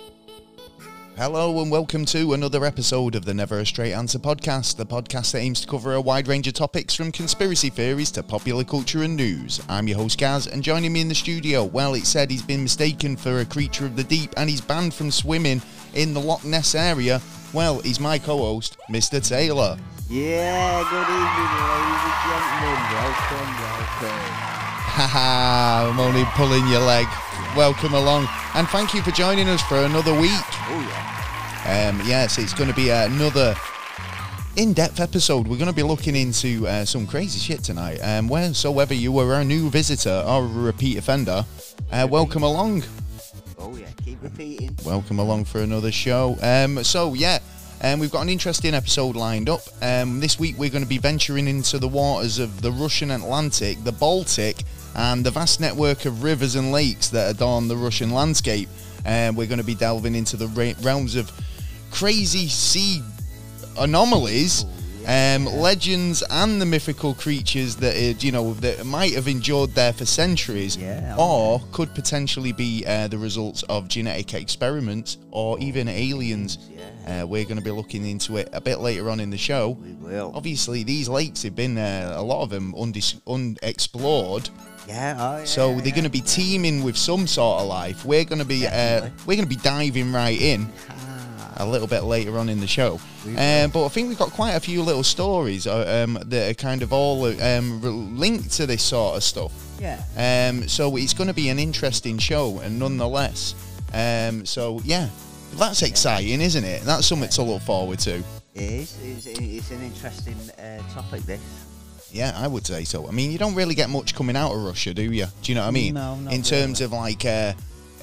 Hello and welcome to another episode of the Never a Straight Answer podcast, the podcast that aims to cover a wide range of topics from conspiracy theories to popular culture and news. I'm your host Gaz, and joining me in the studio, well, it's said he's been mistaken for a creature of the deep and he's banned from swimming in the Loch Ness area. Well, he's my co-host, Mr. Taylor. Yeah, good evening, ladies and gentlemen. Welcome. Haha, I'm only pulling your leg. Welcome along, and thank you for joining us for another week. Oh yeah. Yes, it's going to be another in-depth episode. We're going to be looking into some crazy shit tonight. So whether you are a new visitor or a repeat offender, welcome along. Oh yeah, keep repeating. Welcome along for another show. We've got an interesting episode lined up. This week we're going to be venturing into the waters of the Russian Atlantic, the Baltic, and the vast network of rivers and lakes that adorn the Russian landscape. We're going to be delving into the realms of crazy sea anomalies, legends, and the mythical creatures that that might have endured there for centuries, or could potentially be the results of genetic experiments or even aliens. We're going to be looking into it a bit later on in the show. We will. Obviously, these lakes have been a lot of them unexplored. So they're going to be teeming with some sort of life. We're going to be diving right in a little bit later on in the show. But I think we've got quite a few little stories that are kind of all linked to this sort of stuff. So it's going to be an interesting show, and nonetheless. That's exciting, isn't it? That's something to look forward to. It is. It's an interesting topic, this. Yeah, I would say so. I mean, you don't really get much coming out of Russia, do you? Do you know what I mean? No, not in terms really. of like, the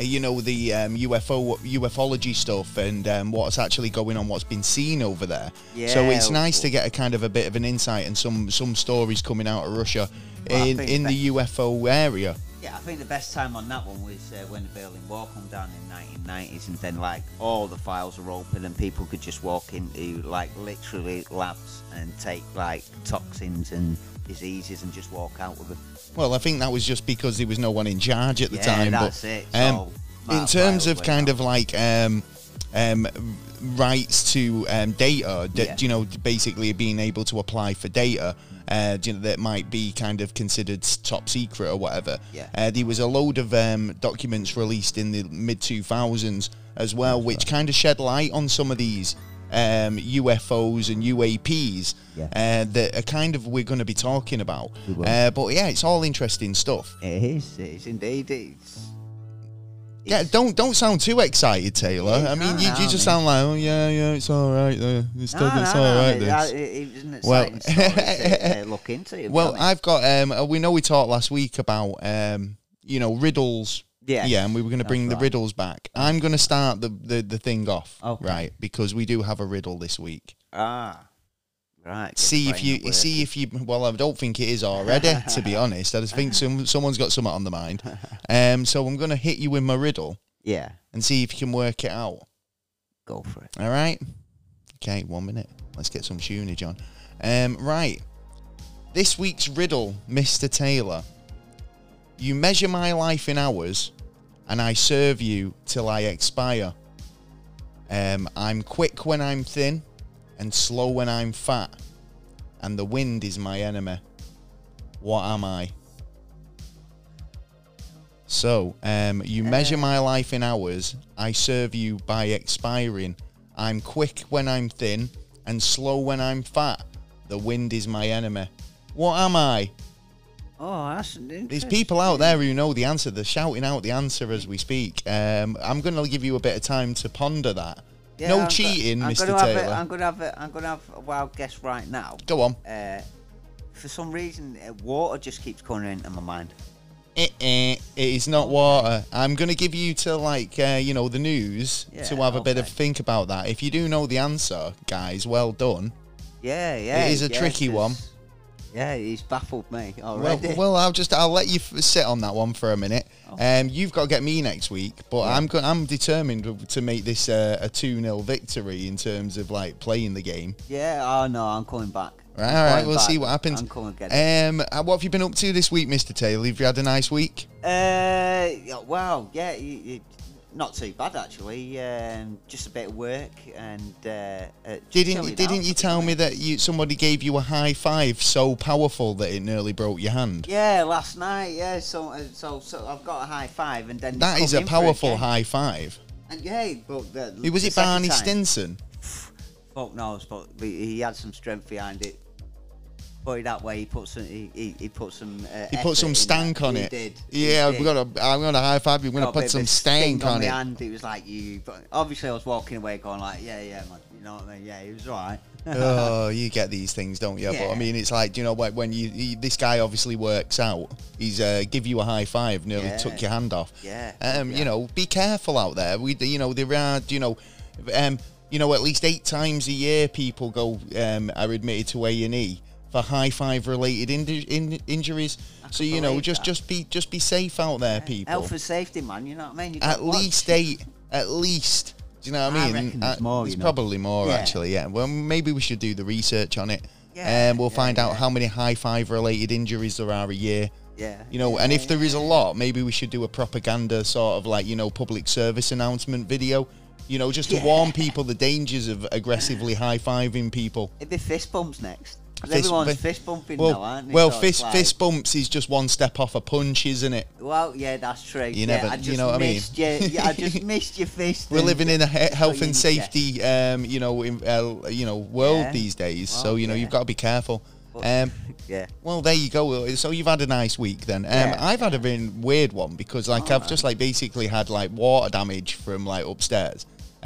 ufology stuff and what's actually going on, what's been seen over there. So it's nice to get a kind of a bit of an insight and some stories coming out of Russia in the UFO area. Yeah, I think the best time on that one was when the Berlin Wall came down in the 1990s, and then like all the files were open and people could just walk into like literally labs and take like toxins and diseases and just walk out with them. Well, I think that was just because there was no one in charge at the time. That's it. So, in terms of kind of like rights to data, basically being able to apply for data that might be kind of considered top secret or whatever. There was a load of documents released in the mid-2000s as well, which kind of shed light on some of these UFOs and UAPs that are kind of we're going to be talking about. But yeah, it's all interesting stuff. It is indeed. Don't sound too excited, Taylor. I mean, you just sound like, oh yeah, it's all right. It's all right. It was an exciting story to look into. Well, I've got. We know we talked last week about riddles. And we were going to bring the riddles back. I'm going to start the thing off, right? Because we do have a riddle this week. Right. See if you. Well, I don't think it is already. To be honest, I just think someone's got something on the mind. So I'm going to hit you with my riddle. And see if you can work it out. Go for it. All right. Okay, 1 minute. Let's get some tunage on. Right. This week's riddle, Mr. Taylor. You measure my life in hours, and I serve you till I expire. I'm quick when I'm thin, and slow when I'm fat, and the wind is my enemy. What am I? So, you measure my life in hours, I serve you by expiring. I'm quick when I'm thin, and slow when I'm fat, the wind is my enemy. What am I? Oh, that's interesting. There's people out there who know the answer. They're shouting out the answer as we speak. I'm going to give you a bit of time to ponder that. No cheating, Mr. Taylor. I'm gonna have a wild guess right now. Go on. For some reason, water just keeps coming into my mind. It is not water. I'm gonna give you to the news to have a bit of think about that. If you do know the answer, guys, well done. Yeah. It is a tricky one. Yeah, he's baffled me already. Well, I'll let you sit on that one for a minute. You've got to get me next week, but I'm determined to make this a 2-0 victory in terms of playing the game. Yeah, I'm coming back. Right, all right, we'll see what happens. I'm coming get it. What have you been up to this week, Mr. Taylor? Have you had a nice week? Well, yeah. Not too bad actually. Just a bit of work and Didn't you tell me that somebody gave you a high five so powerful that it nearly broke your hand? Yeah, last night. Yeah, so I've got a high five, and then That is a powerful high five. And yeah, but Was it Barney Stinson? Fuck knows, but he had some strength behind it. Put it that way, he put some. He put some. He put some stank on it. He did. Yeah, I'm gonna high five. You're gonna put some stank on it. And it was like you. But obviously, I was walking away, going like, yeah, man. You know what I mean? Yeah, he was alright. Oh, you get these things, don't you? Yeah. But I mean, it's like, you know, when this guy obviously works out. He's give you a high five, nearly took your hand off. Yeah. You know, be careful out there. There are, at least 8 times a year people are admitted to A&E for high five related injuries. So just be safe out there, people. Health and safety, man. You know what I mean? At least 8. At least. Do you know what I mean? I reckon there's more. There's probably more, actually. Yeah. Well, maybe we should do the research on it. We'll find out how many high five related injuries there are a year. Yeah. And if there is a lot, maybe we should do a propaganda sort of like, public service announcement video. Just to warn people the dangers of aggressively high-fiving people. It'd be fist bumps next. Everyone's fist bumping now, aren't they? Well, fist bumps is just one step off a punch, isn't it? Well, yeah, that's true. I just missed your fist. We're living in a health and safety, world these days. Well, so you've got to be careful. Yeah. Well, there you go. So you've had a nice week then. I've had a very weird one because I've just basically had water damage from upstairs. Do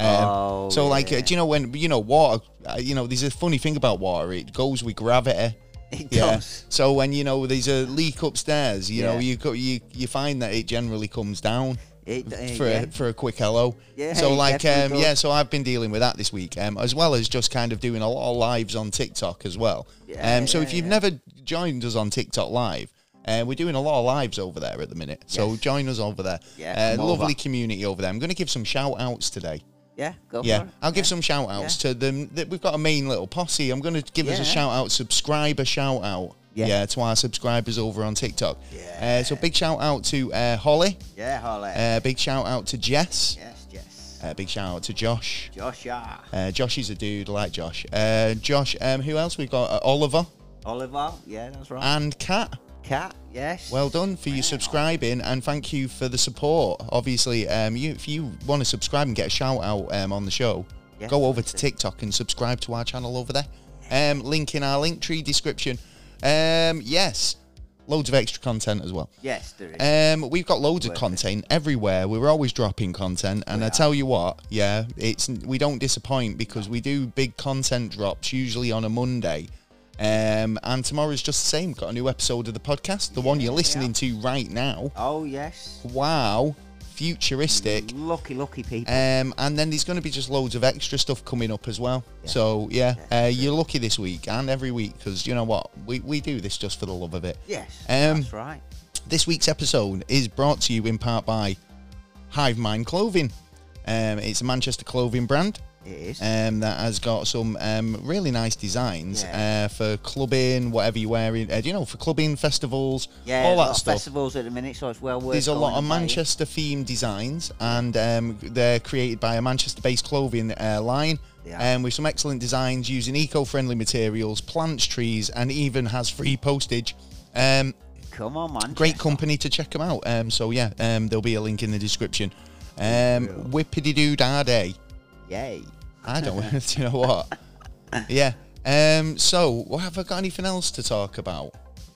you know when water? There's a funny thing about water. It goes with gravity. It does. So when there's a leak upstairs, you find that it generally comes down for a quick hello. Yeah. So so I've been dealing with that this week, as well as just kind of doing a lot of lives on TikTok as well. So if you've never joined us on TikTok live. We're doing a lot of lives over there at the minute. So join us over there. Lovely community over there. I'm going to give some shout outs today. Yeah, go for it. I'll give some shout outs to them. We've got a main little posse. I'm going to give us a shout out, subscriber shout out. To our subscribers over on TikTok. So big shout out to Holly. Yeah, Holly. Big shout out to Jess. Yes, Jess. Big shout out to Josh. Josh, yeah. Josh is a dude, I like Josh. Josh, who else? We've got Oliver. Oliver, yeah, that's right. And Kat. Kat, yes. Well done for you subscribing, and thank you for the support. Obviously, if you want to subscribe and get a shout out on the show, go over to TikTok and subscribe to our channel over there. Link in our Linktree description. Yes, loads of extra content as well. Yes, there is. We've got loads of content everywhere. We're always dropping content, and I tell you what, we don't disappoint because we do big content drops usually on a Monday. And tomorrow's just the same. Got a new episode of the podcast, the one you're listening to right now. Oh yes! Wow, futuristic. Lucky people. And then there's going to be just loads of extra stuff coming up as well. So you're lucky this week and every week because you know what, we do this just for the love of it. Yes, that's right. This week's episode is brought to you in part by Hive Mind Clothing. It's a Manchester clothing brand. It is. That has got some really nice designs for clubbing, whatever you're wearing. For clubbing, festivals, all that stuff. Festivals at the minute, so it's well worth. There's a lot of Manchester-themed designs, and they're created by a Manchester-based clothing line, with some excellent designs using eco-friendly materials, plants, trees, and even has free postage. Come on, man! Great company to check them out. There'll be a link in the description. Whippity-doo-da-day. Yay. I don't know. Do you know what? Yeah. So, have I got anything else to talk about?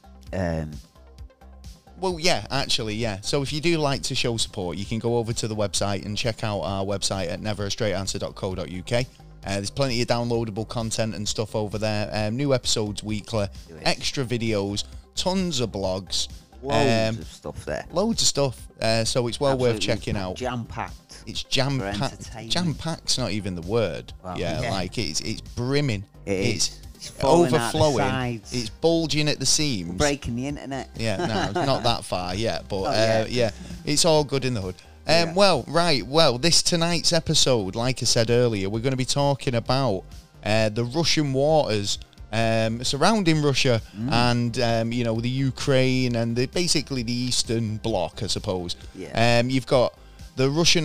Well, yeah, actually, yeah. So if you do like to show support, you can go over to the website and check out our website at neverastraightanswer.co.uk. There's plenty of downloadable content and stuff over there. New episodes weekly, extra videos, tons of blogs. Loads of stuff there. Loads of stuff. So it's well worth checking out. Jam-packed. It's jam-packed. Jam-packed's not even the word. Well, like it's brimming. It's overflowing. It's bulging at the seams. We're breaking the internet. Yeah, no, not that far yet, but it's all good in the hood. Well, this tonight's episode, like I said earlier, we're going to be talking about the Russian waters surrounding Russia and the Ukraine and basically the Eastern Bloc, I suppose. You've got the Russian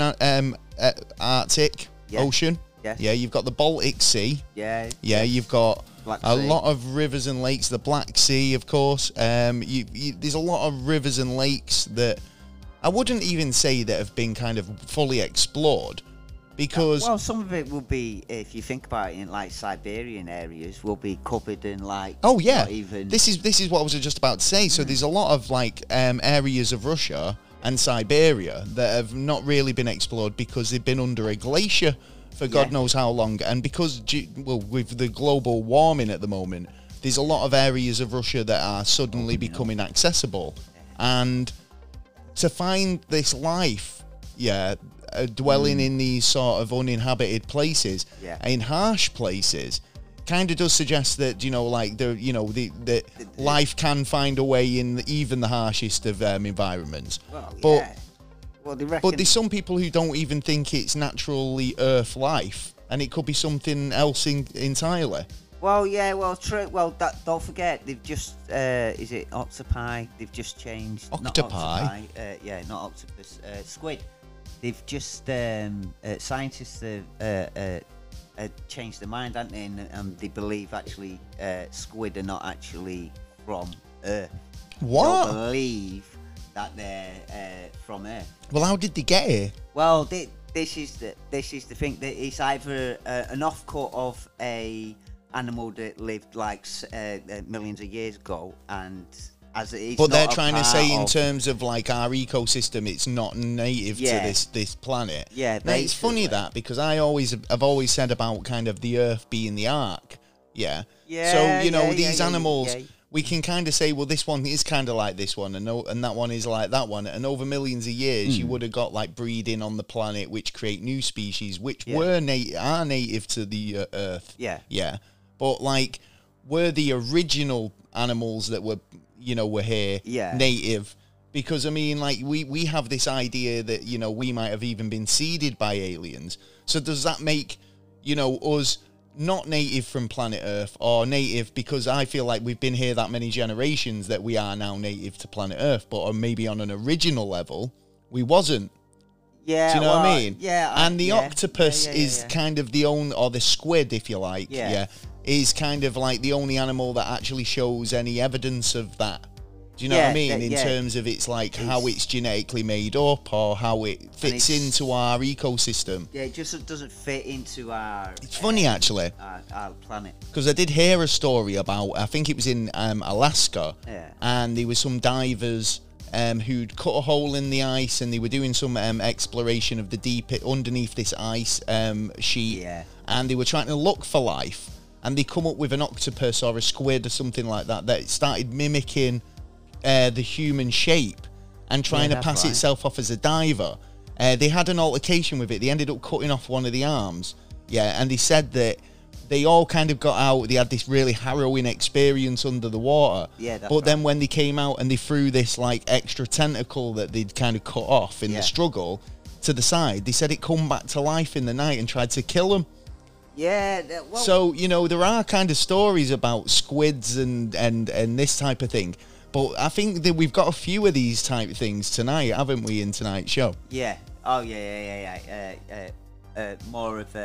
Arctic Ocean. Yes. Yeah, you've got the Baltic Sea. Yeah. Yeah, you've got Black a Sea. lot of rivers and lakes. The Black Sea, of course. There's a lot of rivers and lakes that I wouldn't even say that have been kind of fully explored, because Well, some of it will be, if you think about it, in like Siberian areas, will be covered in like. oh yeah, not even. this is what I was just about to say. So there's a lot of like areas of Russia and Siberia that have not really been explored because they've been under a glacier for God knows how long, and because with the global warming at the moment, there's a lot of areas of Russia that are suddenly becoming accessible, and to find this life, dwelling in these sort of uninhabited places, in harsh places, kind of does suggest that the life can find a way in even the harshest of environments. Well, but well, they reckon. but there's some people who don't even think it's naturally Earth life, and it could be something else entirely. Well, yeah, well, true. Well, don't forget, they've just, is it octopi? They've just changed. Octopi? Not octopus. Squid. They've just, scientists have changed their mind, haven't they? And they believe, actually, squid are not actually from Earth. What? They don't believe that they're from Earth. Well, how did they get here? Well, this is the thing, that it's either an offcut of a animal that lived like millions of years ago, and as it is. But they're not a trying to part say in of- terms of like our ecosystem, it's not native to this planet. Yeah, now, it's funny basically. that, because I've always said about kind of the Earth being the ark. Yeah. Yeah, So yeah, these yeah, animals. yeah. We can kind of say, well, this one is kind of like this one, and that one is like that one. And over millions of years, you would have got like breeding on the planet, which create new species, which are native to the Earth. Yeah. Yeah. But like, were the original animals that were here native? Because I mean, like, we have this idea that we might have even been seeded by aliens. So does that make us not native from planet Earth, or native because I feel like we've been here that many generations that we are now native to planet Earth, but or maybe on an original level we wasn't. Yeah. Do you know what I mean? Yeah. And the octopus is kind of the only, or the squid, if you like, is kind of like the only animal that actually shows any evidence of that. Do you know what I mean? In terms of it's how it's genetically made up, or how it fits into our ecosystem. Yeah, it just doesn't fit into our. It's funny, actually, our planet. because I did hear a story about, I think it was in Alaska, Yeah. and there were some divers who'd cut a hole in the ice, and they were doing some exploration of the deep underneath this ice sheet, and they were trying to look for life, and they come up with an octopus or a squid or something like that started mimicking the human shape and trying to pass itself off as a diver. They had an altercation with it. They ended up cutting off one of the arms. Yeah, and they said that they all kind of got out. They had this really harrowing experience under the water. Yeah, that's but then when they came out and they threw this like extra tentacle that they'd kind of cut off in the struggle to the side, they said it come back to life in the night and tried to kill them. Yeah. Well, So, there are kind of stories about squids and this type of thing. But I think that we've got a few of these type of things tonight, haven't we, in tonight's show? Yeah. Oh yeah. More of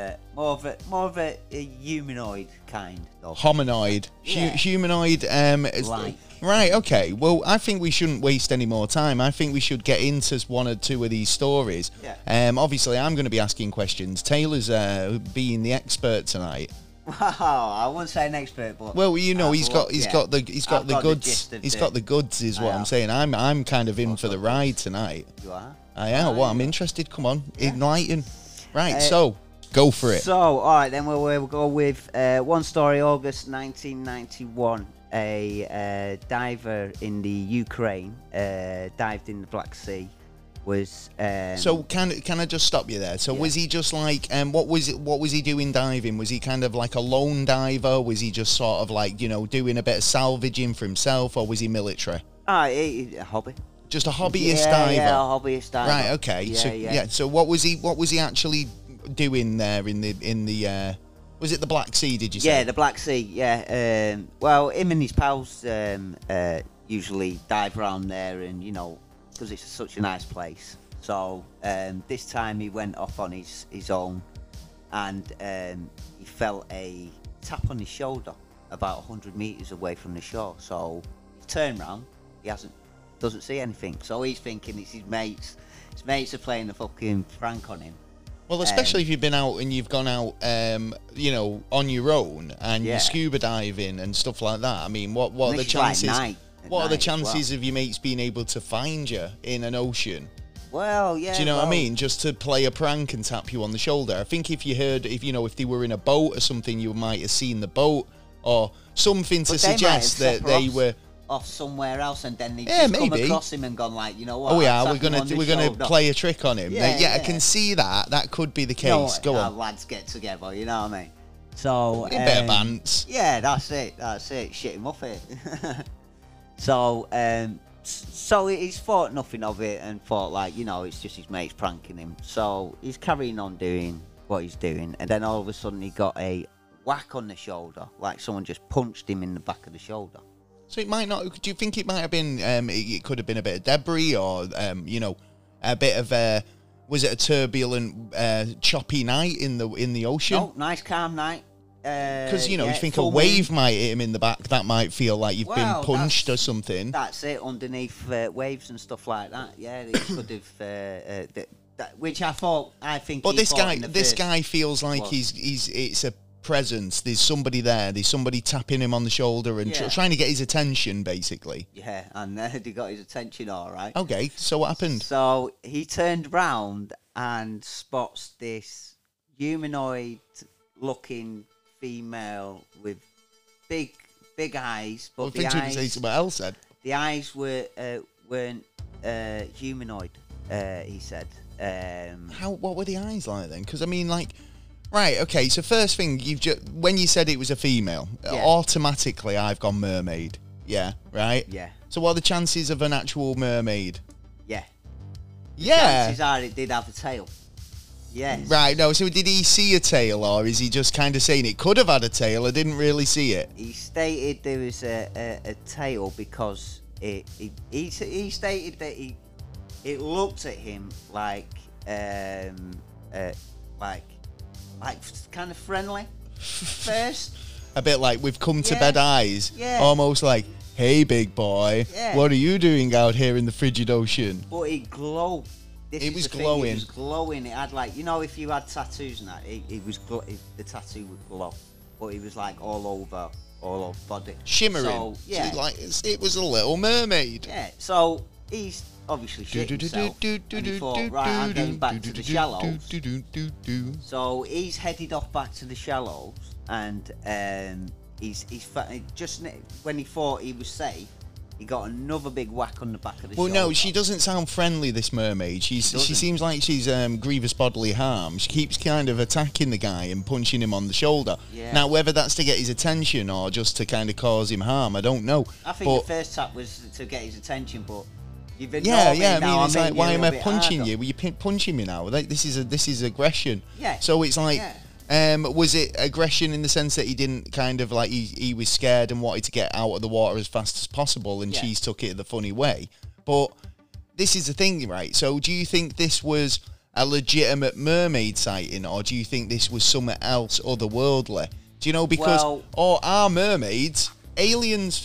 a humanoid kind of. Hominoid. Yeah. Humanoid. Like. Right, okay. Well, I think we shouldn't waste any more time. I think we should get into one or two of these stories. Yeah. Obviously, I'm going to be asking questions. Taylor's being the expert tonight. Wow, I wouldn't say an expert, but Well, he's got the goods. gist of He's got the goods, is what I'm saying. I'm kind of in for the ride tonight. You are. I am. Well, I'm interested. Come on, enlighten. Right, so go for it. So, all right, then we'll go with one story. August 1991, a diver in the Ukraine dived in the Black Sea. Was So can I just stop you there? So was he just like what was he doing diving? Was he kind of like a lone diver? Was he just sort of like doing a bit of salvaging for himself, or was he military? a hobby. Just a hobbyist diver. Yeah, a hobbyist diver. Right. Okay. So what was he actually doing there in the was it the Black Sea? Did you say? Yeah, the Black Sea. Yeah. Well, him and his pals usually dive around there, and because it's such a nice place. So this time he went off on his own, and he felt a tap on his shoulder about 100 meters away from the shore. So he turned round, doesn't see anything. So he's thinking it's his mates. His mates are playing the fucking prank on him. Well, especially if you've been out and you've gone out, on your own and you're scuba diving and stuff like that. I mean, what are the chances? What are the chances of your mates being able to find you in an ocean? Well, yeah. Do you know what I mean? Just to play a prank and tap you on the shoulder. I think if they were in a boat or something, you might have seen the boat or something to suggest that they were off somewhere else, and then they just come across him and gone like, you know what? Oh yeah, we're gonna play a trick on him. Yeah, I can see that. That could be the case. Go on, lads, get together. You know what I mean? So a bit of bants. Yeah, that's it. Shit him off it. So he's thought nothing of it and thought like, it's just his mates pranking him. So he's carrying on doing what he's doing, and then all of a sudden he got a whack on the shoulder, like someone just punched him in the back of the shoulder. So it might not. Do you think it might have been? It could have been a bit of debris, or a bit of was it a turbulent, choppy night in the ocean? No, nice calm night. Because you think a wave might hit him in the back. That might feel like you've been punched or something. That's it. Underneath waves and stuff like that. Yeah, it could have. Which I think. But this guy feels like it's a presence. There's somebody there. There's somebody tapping him on the shoulder and trying to get his attention, basically. Yeah, and they got his attention, all right. Okay, so what happened? So he turned round and spots this humanoid-looking female with big eyes, but the eyes weren't humanoid. He said. What were the eyes like then? Because I mean, like. Right, okay, so first thing, when you said it was a female, automatically I've gone mermaid. Yeah, right? Yeah. So what are the chances of an actual mermaid? Yeah. Yeah. Chances are it did have a tail. Yes. Right, no, so did he see a tail, or is he just kind of saying it could have had a tail? I didn't really see it. He stated there was a tail because he stated that it looked at him like kind of friendly first. A bit like we've come to bed eyes. Yeah. Almost like, hey, big boy, what are you doing out here in the frigid ocean? But it glowed. It was glowing. It was glowing. It had like, if you had tattoos and that, the tattoo would glow. But it was like all over body. Shimmering. So, yeah. So it was a little mermaid. Yeah. So he's obviously shit himself. And he thought, right, I'm getting back to the shallows. So he's headed off back to the shallows, and he's just when he thought he was safe, he got another big whack on the back of the shoulder. Well, no, she doesn't sound friendly, this mermaid. She seems like she's grievous bodily harm. She keeps kind of attacking the guy and punching him on the shoulder. Yeah. Now, whether that's to get his attention or just to kind of cause him harm, I don't know. I think the first tap was to get his attention, but you've ignored me I now. mean, it's like, why am I punching harder. you? Well, you're punching me now. This is aggression. Yeah. So it's like... was it aggression in the sense that he didn't kind of like he was scared and wanted to get out of the water as fast as possible, and she's took it the funny way? But this is the thing, right? So do you think this was a legitimate mermaid sighting, or do you think this was something else otherworldly? Do you know, because or are mermaids aliens?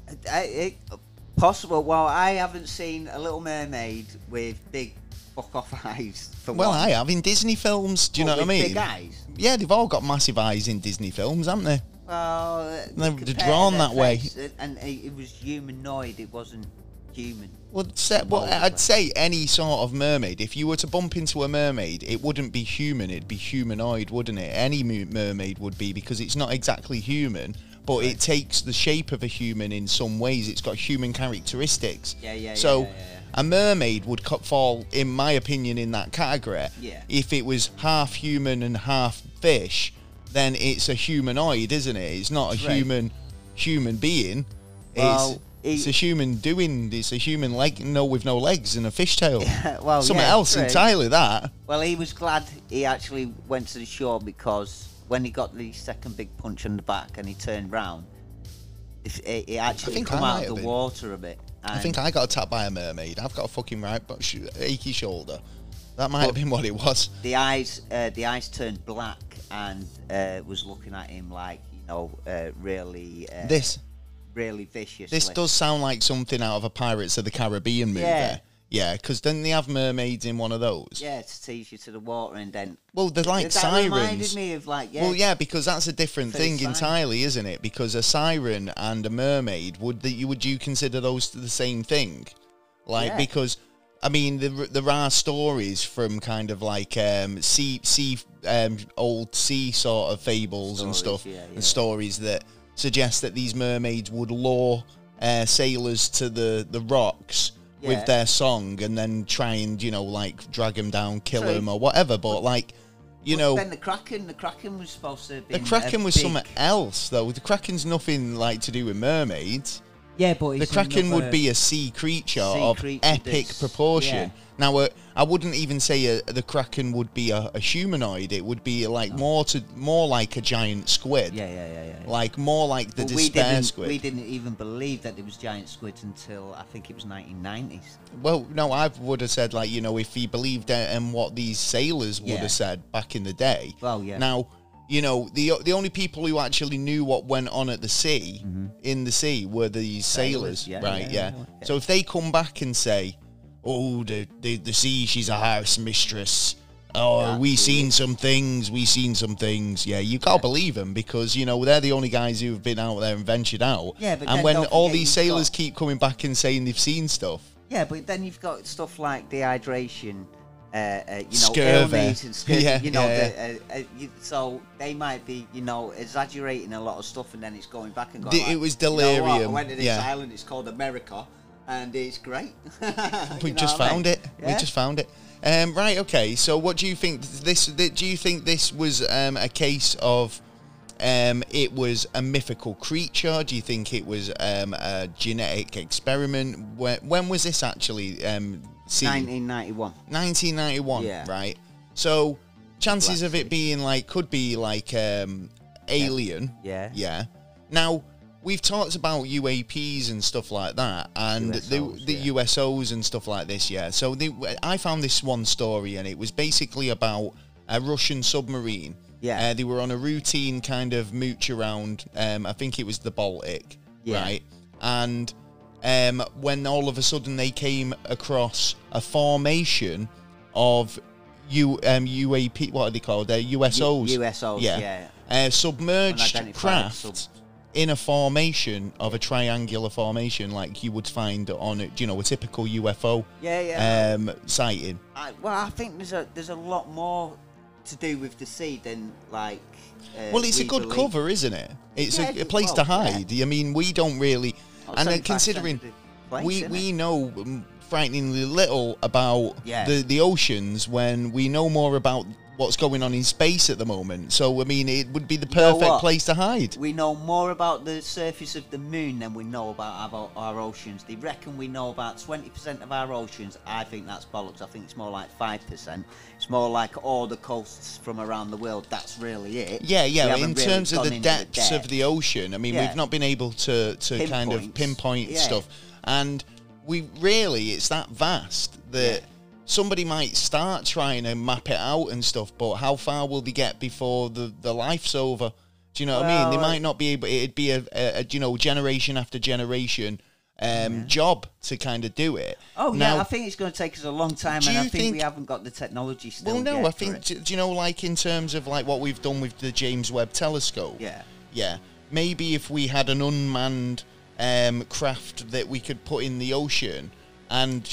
Possible. Well, I haven't seen a Little Mermaid with big fuck off eyes. I have in Disney films. Do you know what I mean? Big eyes. Yeah, they've all got massive eyes in Disney films, haven't they? Well, they're drawn that way. And it was humanoid. It wasn't human. Well, I'd say any sort of mermaid. If you were to bump into a mermaid, it wouldn't be human. It'd be humanoid, wouldn't it? Any mermaid would be, because it's not exactly human, but it takes the shape of a human in some ways. It's got human characteristics. So a mermaid would fall, in my opinion, in that category. Yeah. If it was half human and half fish, then it's a humanoid, isn't it? It's not a human being. It's a human it's a human with no legs and a fishtail. Something else entirely, that. Well, he was glad he actually went to the shore, because when he got the second big punch on the back and he turned round, it actually come out of the water a bit. I think I got attacked by a mermaid. I've got a fucking achy shoulder. That might have been what it was. The eyes turned black and was looking at him like, really. Really viciously. This does sound like something out of a Pirates of the Caribbean movie. Yeah, because didn't they have mermaids in one of those? Yeah, to tease you to the water and then... Well, they're like that sirens. reminded me of like, Well, yeah, because that's a different thing entirely, isn't it? Because a siren and a mermaid, would you consider those the same thing? Like, because... I mean, there are stories from kind of like old sea sort of fables and stuff, and stories that suggest that these mermaids would lure sailors to the rocks with their song, and then try and like drag them down, kill them or whatever. But like, then the Kraken was supposed to be. The Kraken was something else, though. The Kraken's nothing like to do with mermaids. Yeah, but the Kraken would be a sea creature of epic proportion. Now, I wouldn't even say the Kraken would be a humanoid. It would be like more like a giant squid. Yeah. Like more like the despair squid. We didn't even believe that there was giant squids until I think it was 1990s. Well, no, I would have said like if he believed in what these sailors would have said back in the day. Well, yeah. Now, the only people who actually knew what went on at the sea, in the sea, were these sailors, right? Yeah. So if they come back and say, "Oh, the sea, she's a house mistress. Oh, we seen some things. Yeah, you can't believe them because they're the only guys who've been out there and ventured out. Yeah, but and when all these sailors keep coming back and saying they've seen stuff. Yeah, but then you've got stuff like dehydration. Scurvy. And scurvy, so they might be, exaggerating a lot of stuff, and then it's going back and going. It was delirium. I went to this island. It's called America, and it's great. We just found it. We just found it. Right. Okay. So, what do you think? Do you think this was a case of? It was a mythical creature. Do you think it was a genetic experiment? When was this actually seen? 1991. 1991, right? So chances of it being could be alien. Yeah. Now we've talked about UAPs and stuff like that, and the USOs and stuff like this. Yeah. So I found this one story, and it was basically about a Russian submarine. Yeah. They were on a routine kind of mooch around. I think it was the Baltic, right? And when all of a sudden they came across a formation of UAP, what are they called? USOs. USOs, yeah. Submerged craft in a formation of a triangular formation like you would find on a typical UFO sighting. I think there's a lot more to do with the sea than well, it's a good cover, isn't it? It's a place to hide. I mean, we don't really, and considering we know frighteningly little about the oceans when we know more about what's going on in space at the moment. So, I mean, it would be the perfect place to hide. We know more about the surface of the moon than we know about our oceans. They reckon we know about 20% of our oceans. I think that's bollocks. I think it's more like 5%. It's more like all the coasts from around the world. That's really it. Yeah. In terms of the depths of the ocean, I mean, we've not been able to kind of pinpoint stuff. And it's that vast that... Somebody might start trying to map it out and stuff, but how far will they get before the life's over? Do you know what I mean? They might not be able. It'd be a generation after generation job to kind of do it. Oh, now, I think it's going to take us a long time, and I think we haven't got the technology still. Well, no, I think do you know, like in terms of like what we've done with the James Webb Telescope? Yeah. Maybe if we had an unmanned craft that we could put in the ocean. And,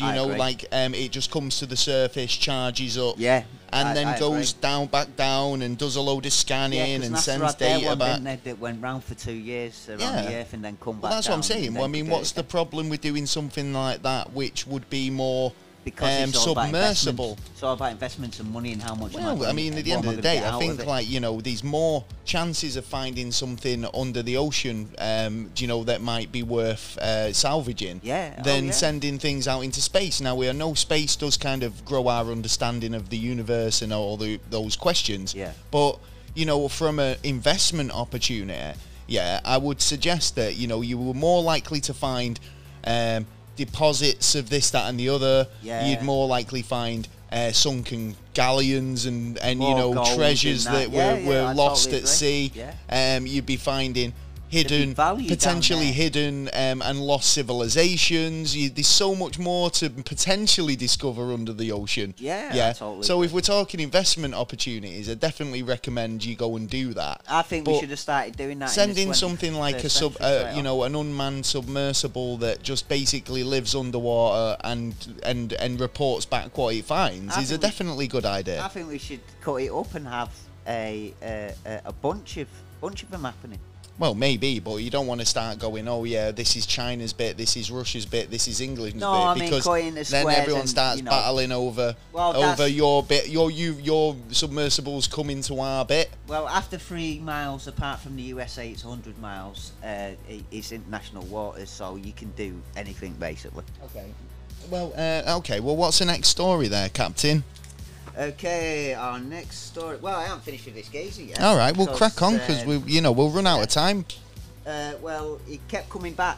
it just comes to the surface, charges up, and then goes back down, and does a load of scanning and sends data back. That went round for 2 years around the Earth and then come back down. That's what I'm saying. Well, I mean, what's the problem with doing something like that, which would be more submersible? It's all about investments and money and how much. Well, I mean, at the end of the day, I think there's more chances of finding something under the ocean, that might be worth salvaging than sending things out into space. Now, we know space does kind of grow our understanding of the universe and all those questions. Yeah. But from an investment opportunity, I would suggest that you were more likely to find deposits of this, that, and the other. Yeah. You'd more likely find sunken galleons and you More know, gold treasures in that that. were I lost totally at agree. sea. Yeah. You'd be finding There'd be hidden, value down potentially there. hidden and lost civilizations. There's so much more to potentially discover under the ocean. Yeah, yeah. I totally So agree. if we're talking investment opportunities, I definitely recommend you go and do that. I think we But should have started doing that. Sending in the something like a 21st sub, century straight you off. know, an unmanned submersible that just basically lives underwater and reports back what it finds I is a think we- definitely good idea. I think we should cut it up and have a bunch of them happening. Well, maybe, but you don't want to start going, oh yeah, this is China's bit, this is Russia's bit, this is England's No, bit, I mean, because cutting the then squares everyone and, starts you know. battling over Well, over that's- your bit, your submersibles coming to our bit. Well, after 3 miles apart from the USA, it's 100 miles. It's international waters, so you can do anything basically. Okay. Well, Well, what's the next story there, Captain? Okay, our next story. Well, I haven't finished with this geezer yet. All right, we'll because, crack on because we'll run out of time. Well, he kept coming back.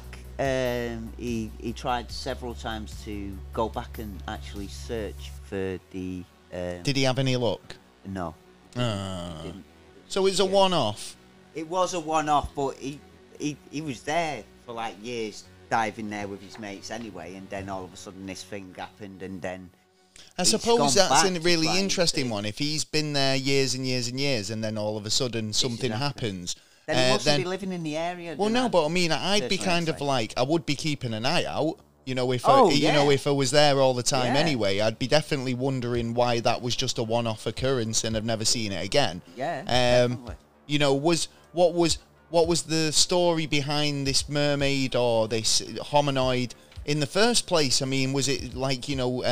He tried several times to go back and actually search for the. Did he have any luck? No. Didn't. So it's a one-off. It was a one-off, but he was there for like years, diving there with his mates anyway, and then all of a sudden this thing happened, and then. I He's suppose gone that's back a to really try and interesting see. one. If he's been there years and years and years, and then all of a sudden something happening. happens, Then he mustn't be living in the area. well, then no, I'd but I mean, I'd be personally kind of say. like, I would be keeping an eye out. You know, if Oh, if I was there all the time Yeah. anyway, I'd be definitely wondering why that was just a one-off occurrence and I've never seen it again. Yeah, Um, definitely. you know, what was the story behind this mermaid or this hominoid in the first place? I mean, was it like,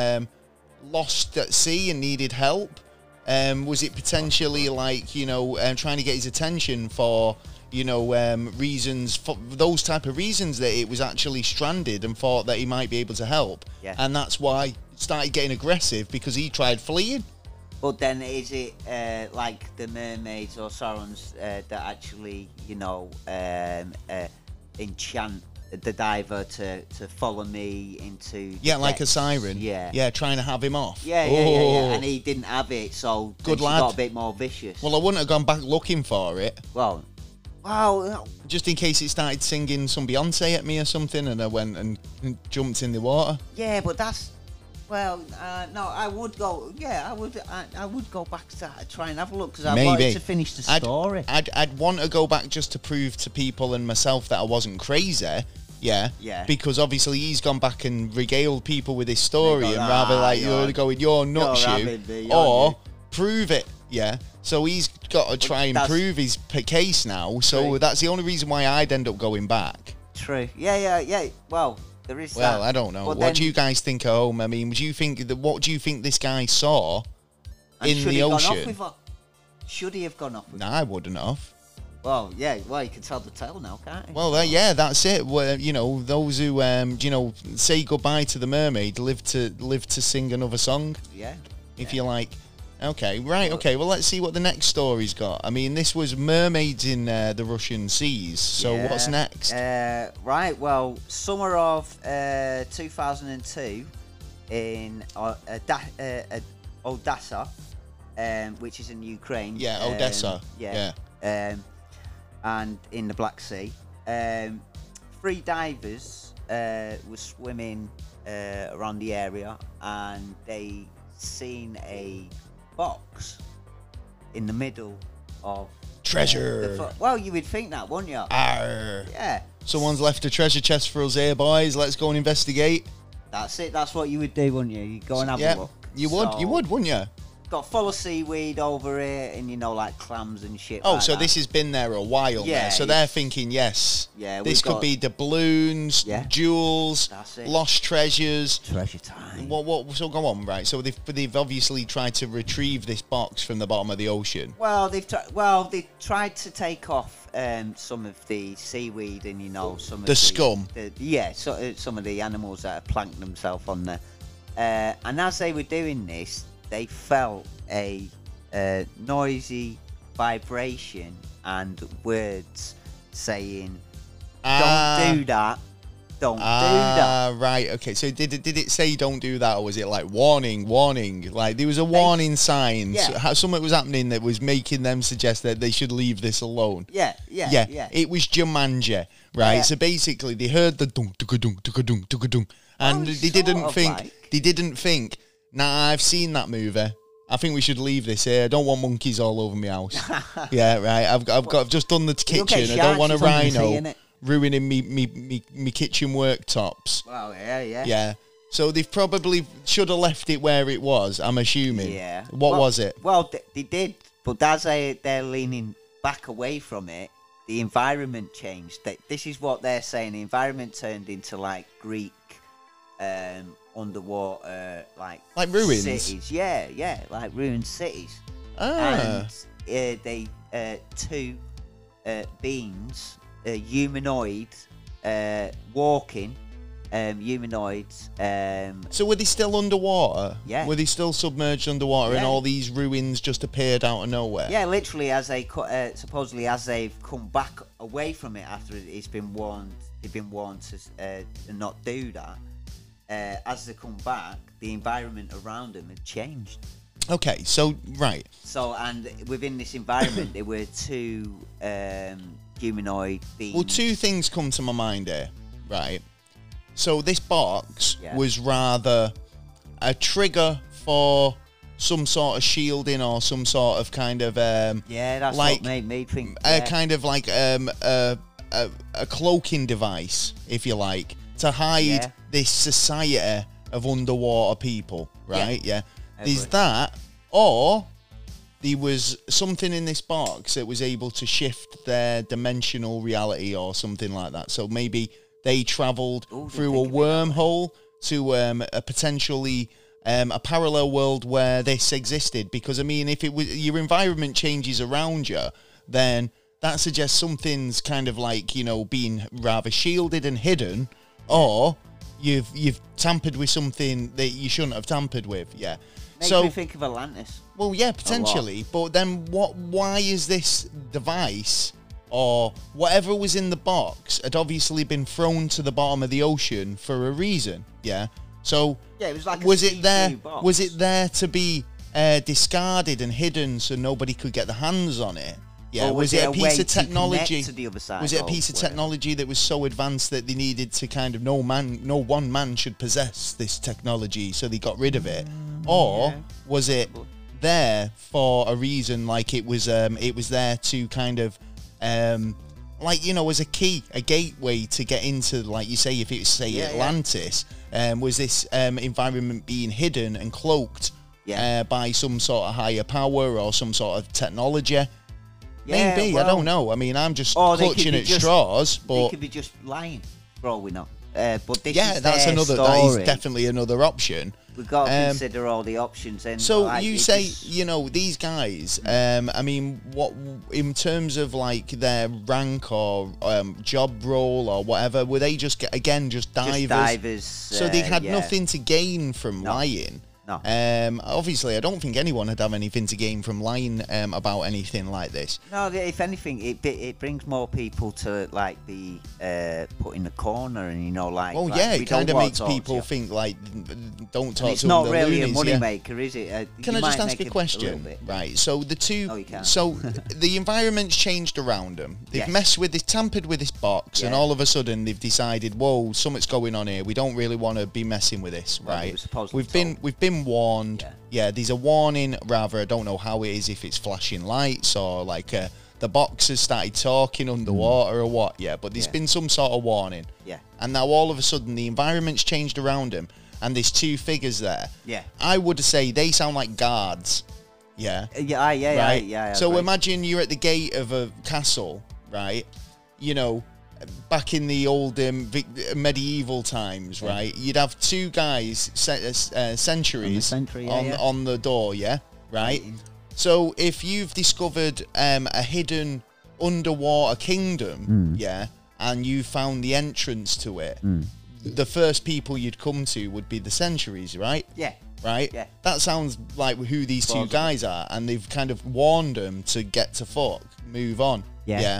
lost at sea and needed help? Was it potentially like, trying to get his attention for, reasons, for those type of reasons that it was actually stranded and thought that he might be able to help? Yeah. And that's why it started getting aggressive because he tried fleeing. But then is it like the mermaids or Saurons that actually, enchant the diver to follow me into... the Yeah, like a depths? siren. Yeah. Yeah, trying to have him off. Yeah. Oh. And he didn't have it, so then Good she lad. got a bit more vicious. Well, I wouldn't have gone back looking for it. Well, Just in case it started singing some Beyonce at me or something and I went and jumped in the water. yeah, but that's... Well, no, I would go... Yeah, I would go back to try and have a look because I Maybe. wanted to finish the story. I'd want to go back just to prove to people and myself that I wasn't crazy. Yeah. Yeah. Because obviously he's gone back and regaled people with his story They go, and rather "Ah, like you're- you're going, you're nuts, you're you. having me, you're Or you." prove it. Yeah. So he's got to try and that's- prove his case now. So Right. that's the only reason why I'd end up going back. True. Yeah. Well, there is Well, that. I don't know. But What then- do you guys think at home? I mean, what do you think this guy saw and in should the he have gone off ocean? with her? Should he have gone off with her? Nah, I wouldn't have. Well, yeah. Well, you can tell the tale now, can't you? Well, yeah, that's it. Well, those who say goodbye to the mermaid live to sing another song, yeah. if you like. Okay, right. Okay, well, let's see what the next story's got. I mean, this was mermaids in the Russian seas. So Yeah. what's next? Right. Well, summer of 2002 in Odessa, which is in Ukraine. Yeah, Odessa. Yeah. And in the Black Sea, 3 divers were swimming around the area, and they seen a box in the middle of Treasure. well, you would think that, wouldn't you? Arr. Yeah. Someone's left a treasure chest for us here, boys. Let's go and investigate. That's it. That's what you would do, wouldn't you? You go and have Yeah, a look. you would, So, wouldn't you? Got full of seaweed over it, and like clams and shit. Oh, like so that. this has been there a while Yeah, now. So they're it's- thinking, yes, Yeah, this we've could got- be doubloons, Yeah. jewels, That's it. lost treasures. treasure time. What? So go on, right? So they've obviously tried to retrieve this box from the bottom of the ocean. Well, they tried to take off some of the seaweed and some of The scum. some of the animals that have planked themselves on there. And as they were doing this, they felt a noisy vibration and words saying, "Don't do that. don't do that. Right, okay. So did it say don't do that, or was it like warning? Like there was a warning sign. Yeah. So something was happening that was making them suggest that they should leave this alone. Yeah. It was Jumanji, right? Yeah. So basically, they heard the dunk, dunk, dunk, dunk, dunk, dunk, and they didn't think. Nah, I've seen that movie. I think we should leave this here. I don't want monkeys all over my house. Yeah, right. I've just done the kitchen. I don't want a rhino ruining me kitchen worktops. Well, yeah. Yeah. So they probably should have left it where it was, I'm assuming. Yeah. What was it? Well, they did, but as they're leaning back away from it, the environment changed. This is what they're saying. The environment turned into like Greek underwater, like ruins. cities. Yeah, like ruined cities. Ah. And they two beings, humanoid, walking, humanoids. So were they still underwater? Yeah. Were they still submerged underwater, and Yeah. all these ruins just appeared out of nowhere? Yeah, literally, as they supposedly as they've come back away from it after it's been warned, they've been warned to not do that. As they come back, the environment around them had changed. Okay, so right. So, and within this environment, there were two humanoid beings. Well, two things come to my mind here, right? So this box Yeah. was rather a trigger for some sort of shielding or some sort of kind of Yeah, that's like what made me think. a kind of like a cloaking device, if you like, to hide Yeah. this society of underwater people, right? Yeah. There's agree. that, or there was something in this box that was able to shift their dimensional reality or something like that. So maybe they travelled through a wormhole to a potentially a parallel world where this existed. Because I mean, if it was your environment changes around you, then that suggests something's kind of like, you know, being rather shielded and hidden, or you've tampered with something that you shouldn't have tampered with. Yeah. Makes So me think of Atlantis. well, yeah, potentially. But then why is this device or whatever was in the box had obviously been thrown to the bottom of the ocean for a reason? Yeah. So Yeah, it was like a was it there? see-through box. Was it there to be discarded and hidden so nobody could get their hands on it? Yeah. Or Was it a way piece of to connect technology? to the other side Was it a of piece of where- technology that was so advanced that they needed to kind of no one man should possess this technology, so they got rid of it? Or yeah. was it there for a reason, like it was there to kind of like, you know, as a key, a gateway to get into, like you say, if it was, say, Atlantis, was this environment being hidden and cloaked by some sort of higher power or some sort of technology? Yeah, Maybe, I well, don't know. I mean, I'm just or they could clutching be at just- straws, They but could be just lying, for all we know. But this yeah, is that's their another. story. That is definitely another option. We've got to Um, consider all the options. And So like, you it say, just- you know, these guys, I mean, what in terms of like their rank or job role or whatever, were they just divers? just divers. So they had yeah. nothing to gain from lying. No. Obviously, I don't think anyone would have anything to gain from lying about anything like this. No, if anything, it brings more people to like be put in the corner, and you know, like. Oh like, yeah, we it don't kind of wanna makes talk to people you. think like, don't talk And it's to not them, really they're a loonies, money yeah. maker, is it? Can You I just might ask make a it question? little bit. Right, so the two, No, you can't. so the environment's changed around them. They've Yes. messed with this, tampered with this box, and Yeah. all of a sudden they've decided, whoa, something's going on here. We don't really want to be messing with this, Well, they right? were supposed to We've been warned. Yeah. Yeah, there's a warning. Rather, I don't know how it is, if it's flashing lights or like the box has started talking underwater or what. Yeah, but there's Yeah. been some sort of warning. Yeah. And now all of a sudden the environment's changed around them, and there's two figures there. Yeah. I would say they sound like guards. Yeah. Yeah, Right. yeah. So right. imagine you're at the gate of a castle, right? You know, back in the old medieval times, right? You'd have two guys, sentries, sentry, yeah. on the door, yeah, right? So if you've discovered a hidden underwater kingdom, yeah, and you found the entrance to it, the first people you'd come to would be the sentries, right? Yeah. Right? Yeah. That sounds like who these two Plausible. guys are, and they've kind of warned them to get to fuck, move on. Yeah.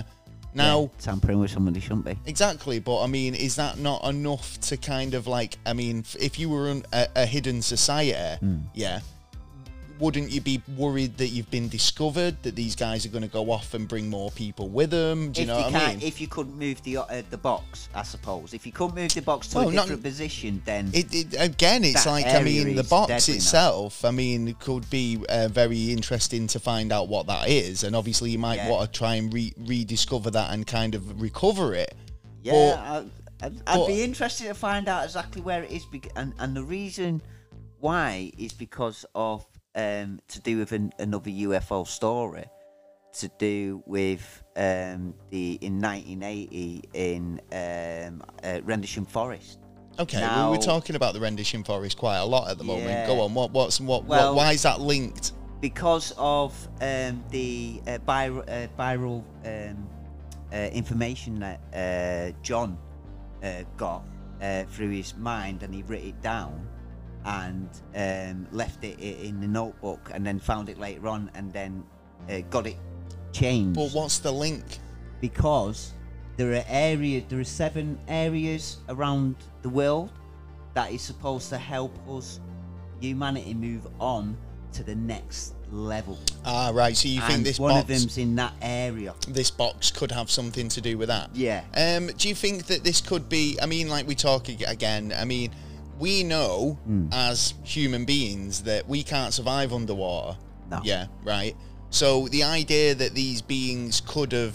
Now, tampering with somebody shouldn't be. exactly, but I mean, is that not enough to kind of like, I mean, if you were in a hidden society, yeah, wouldn't you be worried that you've been discovered, that these guys are going to go off and bring more people with them? Do you know what I mean? If you couldn't move the box, I suppose. If you couldn't move the box to a different position, then... Again, it's like, I mean, the box itself, I mean, it could be very interesting to find out what that is. And obviously, you might want to try and rediscover that and kind of recover it. Yeah, I'd be interested to find out exactly where it is. And the reason why is because of... to do with another UFO story, to do with in 1980 in Rendlesham Forest. Okay, now, we're talking about the Rendlesham Forest quite a lot at the moment. Yeah. Go on, why is that linked? Because of the viral information that John got through his mind, and he wrote it down and left it in the notebook, and then found it later on, and then got it changed. But what's the link? Because there are 7 areas around the world that is supposed to help us, humanity, move on to the next level. Ah, right. So you think this one box, of them's in that area? This box could have something to do with that. Yeah. Do you think that this could be? I mean, like we talk again. I mean, we know as human beings that we can't survive underwater. No. Yeah. Right. So the idea that these beings could have,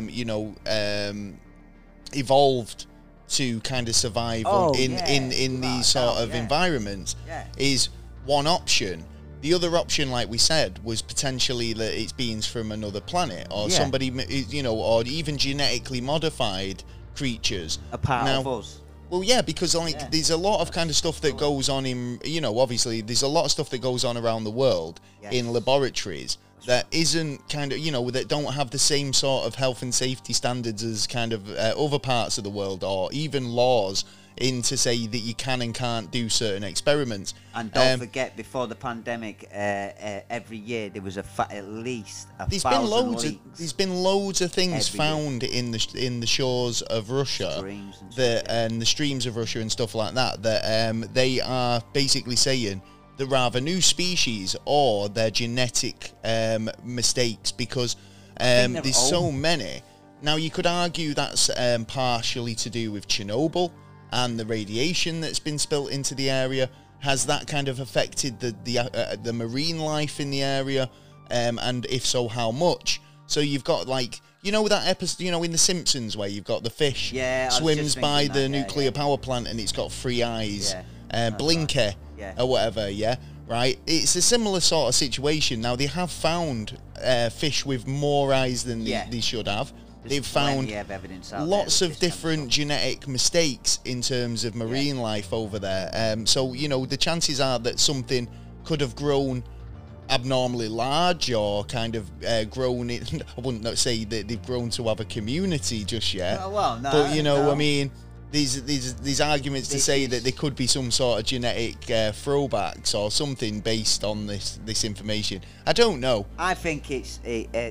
evolved to kind of survive in these sort of environments is one option. The other option, like we said, was potentially that it's beings from another planet, or somebody, or even genetically modified creatures. A part of us. Well, yeah, because there's a lot of kind of stuff that goes on in, obviously there's a lot of stuff that goes on around the world in laboratories that isn't kind of, that don't have the same sort of health and safety standards as kind of other parts of the world, or even laws in to say that you can and can't do certain experiments. And don't forget, before the pandemic, every year there was at least there's 1,000 leaks. There's been loads of things found in the shores of Russia, and the streams of Russia and stuff like that. That they are basically saying they're either new species or they're genetic mistakes, because there's so many. Now you could argue that's partially to do with Chernobyl and the radiation that's been spilt into the area. Has that kind of affected the marine life in the area? And if so, how much? So you've got that episode, in The Simpsons, where you've got the fish swims by the nuclear power plant and it's got 3 eyes, Blinker or whatever, right? It's a similar sort of situation. Now they have found fish with more eyes than they should have. They've found lots of different genetic mistakes in terms of marine life over there. So, the chances are that something could have grown abnormally large, or kind of grown it. I wouldn't say that they've grown to have a community just yet. Oh, well, no, but, I mean, these arguments to say that there could be some sort of genetic throwbacks or something based on this information. I don't know. I think it's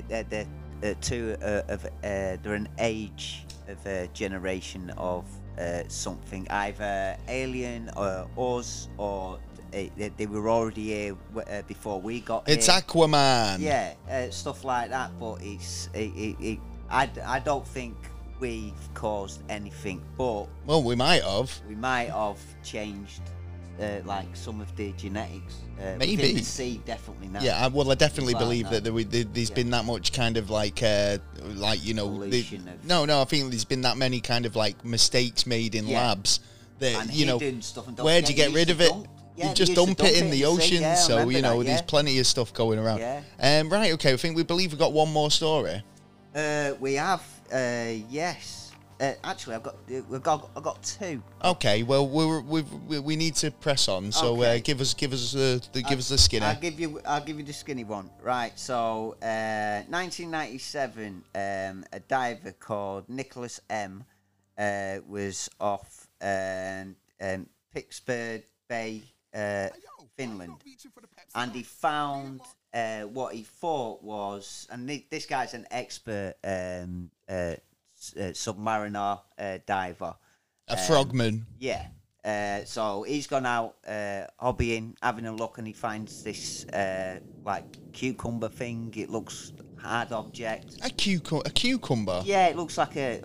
they're an age of a generation of something, either alien or us, or they were already here before we got it's here. Aquaman. Stuff like that. But I don't think we've caused anything, but we might have changed some of the genetics. Maybe within the sea, definitely not. Yeah, I definitely believe that there's been that much kind of I think there's been that many kind of mistakes made in labs that stuff, and where'd you get rid of it? You just dump it in the ocean. There's plenty of stuff going around. Right, okay, I think we believe we've got one more story. We have, yes. Actually, I've got 2. Okay, well we need to press on. So give us the skinny. I'll give you the skinny one. Right. So 1997, a diver called Nicholas M. Was off Pittsburgh Bay, Finland, and he found what he thought was, and this guy's an expert submariner diver. A frogman. Yeah. So he's gone out hobbying, having a look, and he finds this like cucumber thing. It looks hard object. A cucumber. Yeah, it looks like a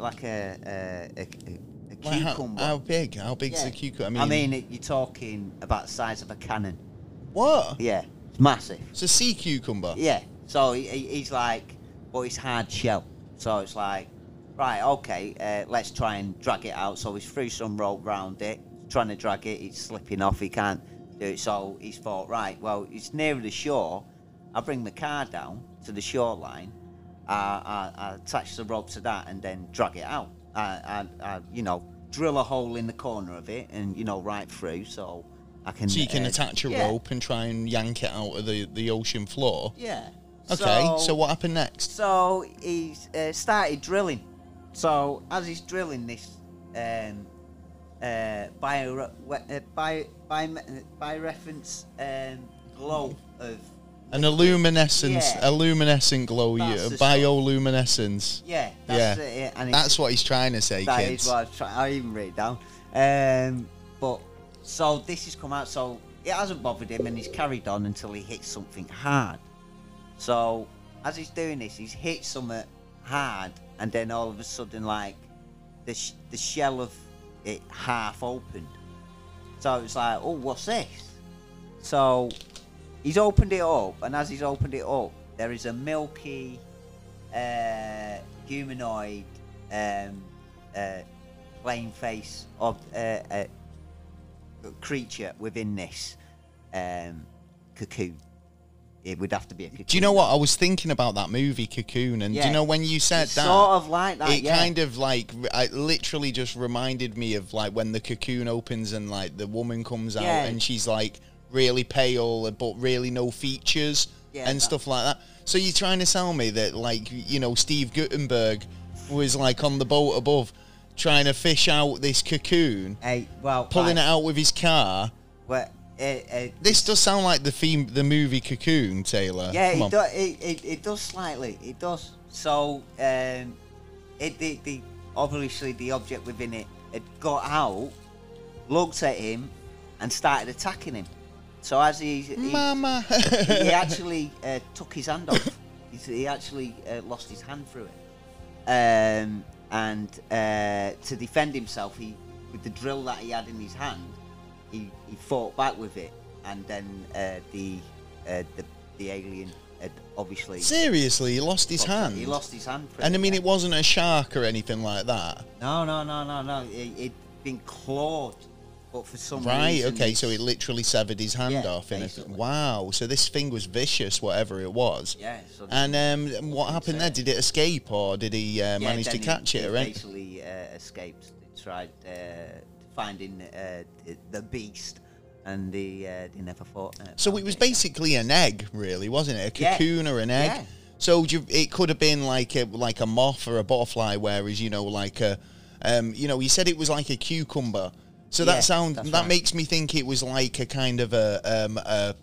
cucumber. How big? How big's Yeah. the cucumber? I mean, you're talking about the size of a cannon. what? Yeah, it's massive. It's a sea cucumber. Yeah. So he's like, but it's hard shell. So it's like, right, okay, let's try and drag it out. So he's threw some rope round it, trying to drag it. It's slipping off. He can't do it. So he's thought, right, well, it's nearer the shore. I'll bring the car down to the shoreline. I attach the rope to that and then drag it out. I drill a hole in the corner of it and, right through so I can... So you can attach a rope and try and yank it out of the ocean floor. Yeah. Okay, so what happened next? So he's started drilling. So as he's drilling this bioreference glow of An luminescent glow, That's the bioluminescence. that's it. And That's what he's trying to say, that kids. is what I was trying. I even wrote it down. But so this has come out. So it hasn't bothered him, and he's carried on until he hits something hard. So as he's doing this, he's hit something hard, and then all of a sudden, like the shell of it half opened. So it's like, oh, what's this? So he's opened it up, and as he's opened it up, there is a milky humanoid plain face of a creature within this cocoon. It would have to be a cocoon. Do you know what? I was thinking about that movie, Cocoon, and do you know when you said it's that? sort of like that, it kind of like, it literally just reminded me of like when the cocoon opens and like the woman comes out and she's like really pale but really no features and stuff like that. So you're trying to tell me that like, Steve Guttenberg was like on the boat above trying to fish out this cocoon, pulling it out with his car. Well, this does sound like the movie Cocoon, Taylor. Yeah, it does slightly. It does. So, obviously the object within it had got out, looked at him, and started attacking him. So as he Mama, he actually took his hand off. He actually lost his hand through it. And to defend himself, with the drill that he had in his hand, he fought back with it, and then the alien had obviously... Seriously, he lost his hand? He lost his hand. And I mean, it wasn't a shark or anything like that? No. It'd been clawed, but for some reason... Right, okay, so it literally severed his hand off. Basically. Wow, so this thing was vicious, whatever it was. Yeah. So and what happened there? Did it escape, or did he manage to catch it? He basically escaped. He tried finding the beast, and they never fought. So it was basically an egg, really, wasn't it? A cocoon or an egg? Yeah. So it could have been like a moth or a butterfly, whereas like a, you said it was like a cucumber. So that makes me think it was like a kind of a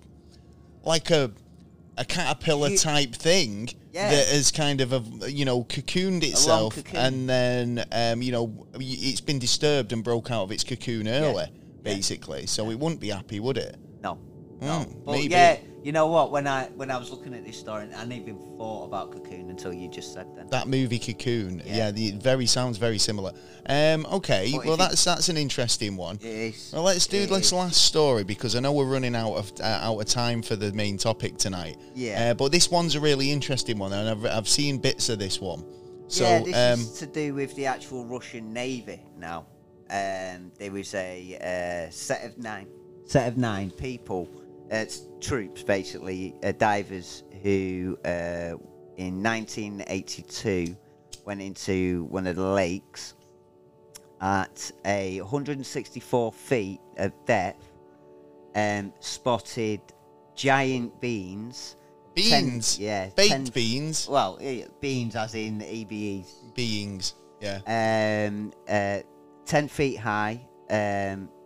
caterpillar type thing that has kind of cocooned itself, and then it's been disturbed and broke out of its cocoon early, basically. So it wouldn't be happy, would it? No. But maybe. you know what? When I was looking at this story, I didn't even thought about Cocoon until you just said that. That movie Cocoon, sounds very similar. Okay, well that's an interesting one. It is. Well, let's do this last story, because I know we're running out of time for the main topic tonight. Yeah. But this one's a really interesting one, and I've seen bits of this one. So this is to do with the actual Russian Navy now. There was a set of nine people. It's troops, basically, divers who, in 1982, went into one of the lakes at 164 feet of depth and spotted giant beans. Beans? Baked beans? Well, beans as in EBEs. Beings, yeah. 10 feet high.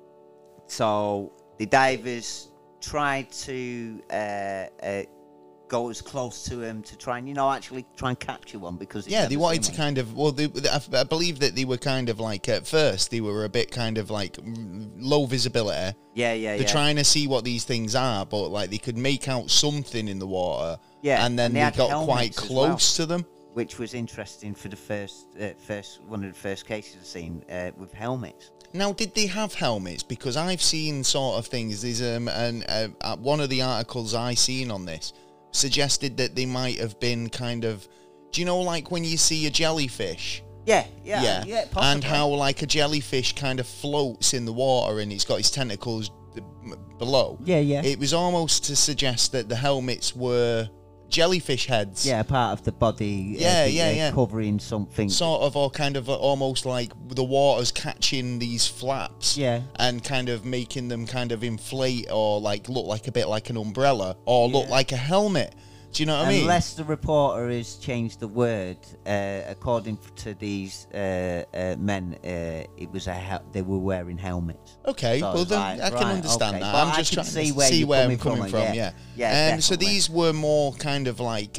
So the divers tried to go as close to him to try and, actually try and capture one because they wanted to kind of. Well, I believe that they were kind of like at first they were a bit kind of like low visibility. They're trying to see what these things are, but like they could make out something in the water. Yeah, and then they got quite close to them, which was interesting for the first one of the first cases I've seen with helmets. Now, did they have helmets? Because I've seen sort of things. There's one of the articles I seen on this suggested that they might have been kind of, do you know, like when you see a jellyfish? Yeah, possibly. And how like a jellyfish kind of floats in the water and it's got its tentacles below. Yeah. It was almost to suggest that the helmets were jellyfish heads. Yeah, part of the body. Covering something. Sort of, or kind of almost like the water's catching these flaps. Yeah. And kind of making them kind of inflate or like look like a bit like an umbrella or look like a helmet. Do you know what I mean? Unless the reporter has changed the word, according to these men, it was they were wearing helmets. Okay, so well then I can understand that. But I'm just trying to see where I'm coming from. Yeah. So these were more kind of like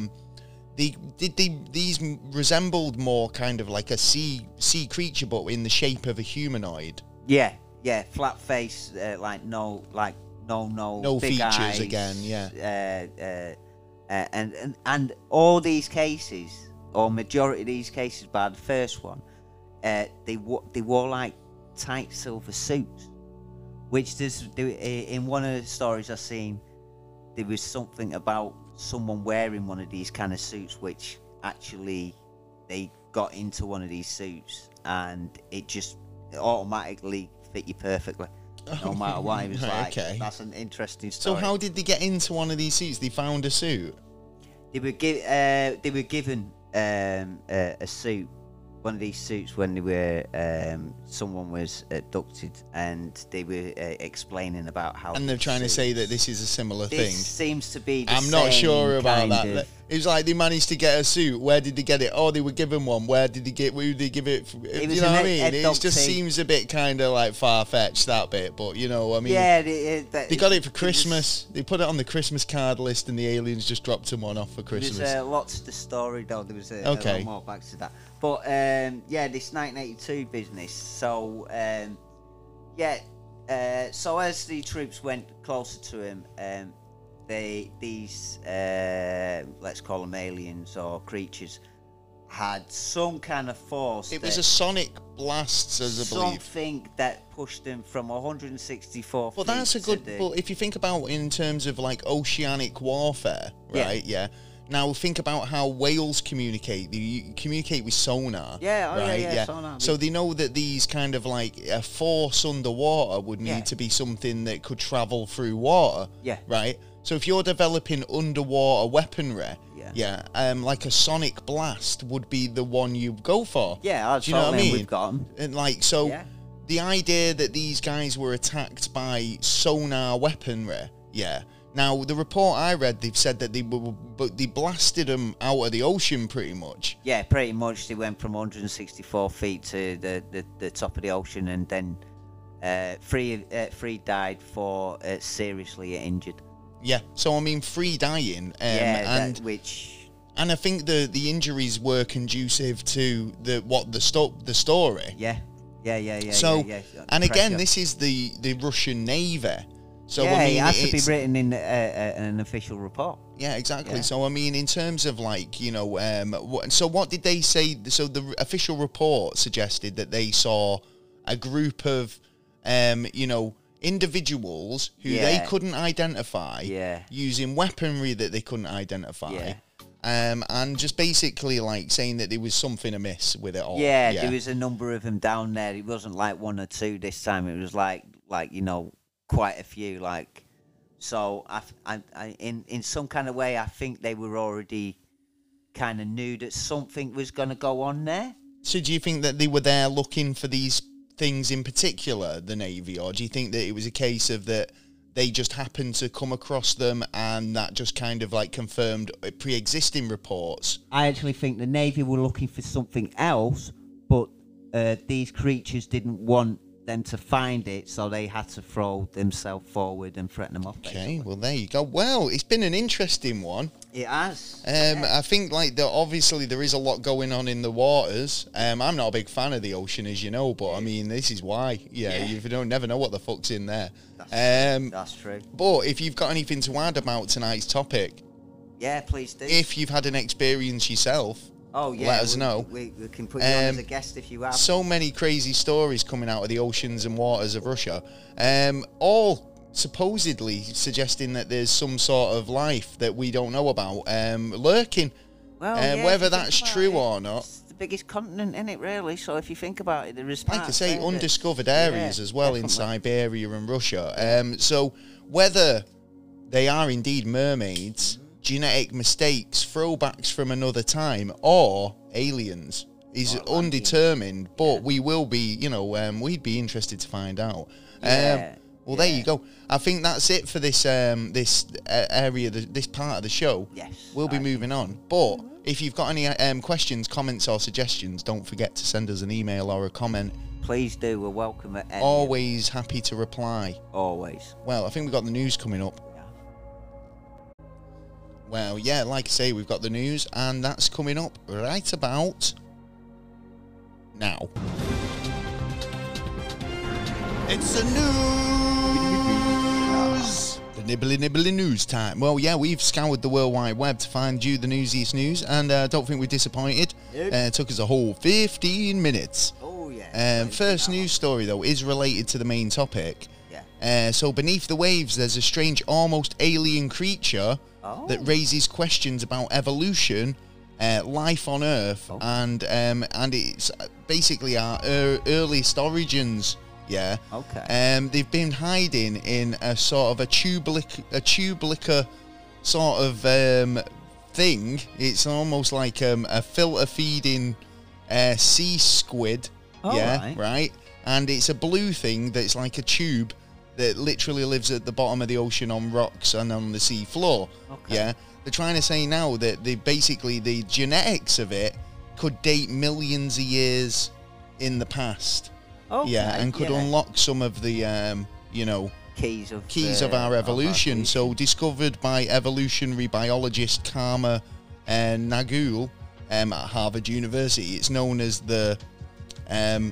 these resembled more kind of like a sea creature, but in the shape of a humanoid. Yeah, flat face, no big features eyes, again. And all these cases, or majority of these cases, bar the first one, they wore like tight silver suits, which in one of the stories I seen, there was something about someone wearing one of these kind of suits, which actually they got into one of these suits and it just automatically fit you perfectly. No matter what, it was like, okay. That's an interesting story. So how did they get into one of these suits? They found a suit? They were given a suit, one of these suits when they were someone was abducted, and they were explaining about how. And they're trying to say that this is a similar thing. This seems to be. I'm not sure about that. It was like they managed to get a suit. Where did they get it? Oh, they were given one. Where did they get? Who did they give it? You know what I mean? It just seems a bit kind of like far fetched, that bit. But you know, I mean, yeah, they got it for Christmas. They put it on the Christmas card list, and the aliens just dropped them one off for Christmas. There's lots to the story, though. There was a lot more back to that. But this 1982 business. So so as the troops went closer to him, these let's call them aliens or creatures had some kind of force. It was a sonic blast, as I believe. Something that pushed them from 164 feet. Well, that's a good. Well, if you think about in terms of like oceanic warfare, right? Yeah. Now think about how whales communicate. They communicate with sonar. Yeah, sonar. So they know that these kind of like a force underwater would need to be something that could travel through water. Yeah. Right. So if you're developing underwater weaponry, like a sonic blast would be the one you go for. Yeah, do you know what I mean? We've got them. And like so, the idea that these guys were attacked by sonar weaponry. Yeah. Now, the report I read, they've said that they blasted them out of the ocean pretty much. Yeah, pretty much. They went from 164 feet to the top of the ocean, and then three died, 4 seriously injured. Yeah, so I mean, 3 dying. And I think the injuries were conducive to the story. Yeah. So, and again, Pressure. this is the Russian Navy. So yeah, I mean, it has to be written in an official report. Yeah, exactly. Yeah. So I mean, in terms of like, you know, so what did they say? So the official report suggested that they saw a group of, you know, individuals who they couldn't identify, using weaponry that they couldn't identify. And just basically like saying that there was something amiss with it all. Yeah, there was a number of them down there. It wasn't like 1 or 2 this time. It was like you know, quite a few. Like, so I in some kind of way, I think they were already kind of knew that something was going to go on there. So do you think that they were there looking for these things in particular, the Navy, or do you think that it was a case of that they just happened to come across them and that just kind of like confirmed pre-existing reports? I actually think the Navy were looking for something else, but these creatures didn't want them to find it, so they had to throw themselves forward and threaten them off. Okay, basically. well, there you go. Well, it's been an interesting one. It has. I think, like, obviously there is a lot going on in the waters. I'm not a big fan of the ocean, as you know, but, I mean, this is why. Yeah, you never know what the fuck's in there. That's true. But if you've got anything to add about tonight's topic, Yeah, please do. if you've had an experience yourself, let us know. We can put you on as a guest if you have. So many crazy stories coming out of the oceans and waters of Russia, all supposedly suggesting that there's some sort of life that we don't know about lurking. Well, whether that's true or not. It's the biggest continent in it, really. So if you think about it, there is Like I say, parts undiscovered areas as well in Siberia and Russia. So whether they are indeed mermaids, genetic mistakes, throwbacks from another time, or aliens is undetermined, but we will be, we'd be interested to find out. Well, there you go. I think that's it for this area, this part of the show. Yes. We'll be moving on. But if you've got any questions, comments, or suggestions, don't forget to send us an email or a comment. Please do. We're welcome at any. Always happy to reply. Always. Well, I think we've got the news coming up. Well, yeah, like I say, we've got the news, and that's coming up right about now. It's the news! The nibbly news time. Well, yeah, we've scoured the World Wide Web to find you the newsiest news, and I don't think we're disappointed. Nope. It took us a whole 15 minutes. Oh, yeah. First news story, though, is related to the main topic. Yeah. So beneath the waves, there's a strange, almost alien creature that raises questions about evolution, life on Earth, and it's basically our earliest origins. Yeah. Okay. They've been hiding in a sort of a tubulica sort of thing. It's almost like a filter feeding sea squid. Right. And it's a blue thing that's like a tube that literally lives at the bottom of the ocean on rocks and on the sea floor. Okay. Yeah. They're trying to say now that the genetics of it could date millions of years in the past. Okay. Yeah, and could unlock some of the keys of our evolution. So discovered by evolutionary biologist Karma Nagul at Harvard University. It's known as the hang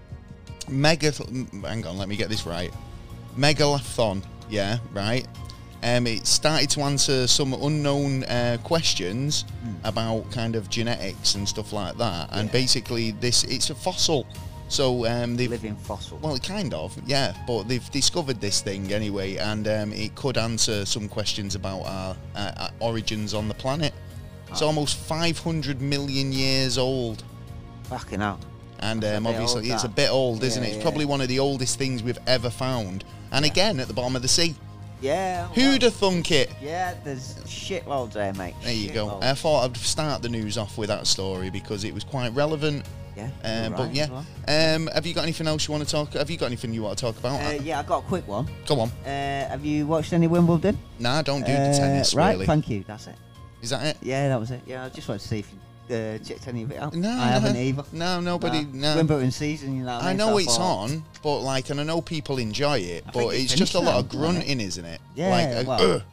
on, let me get this right. Megalithon, yeah, right. It started to answer some unknown questions about kind of genetics and stuff like that. And basically, it's a fossil. So they've living fossil. Well, kind of, yeah. But they've discovered this thing anyway, and it could answer some questions about our origins on the planet. It's almost 500 million years old. Fucking hell. And obviously, it's a bit old, isn't it? It's probably one of the oldest things we've ever found. And again, at the bottom of the sea. Yeah. Who'd have thunk it? Yeah, there's shitloads there, mate. There you go. I thought I'd start the news off with that story because it was quite relevant. Yeah. But yeah. Well. Have you got anything else you want to talk? Have you got anything you want to talk about? Yeah, I got a quick one. Go on. Have you watched any Wimbledon? Nah, I don't do the tennis, right, really. thank you. That's it. Is that it? Yeah, that was it. Yeah, I just wanted to see if you checked any of it out. No, I haven't either. No, nobody. No. Wimbledon season, you know. I know it's on, but and I know people enjoy it, but it's just a lot of grunting, isn't it? Yeah.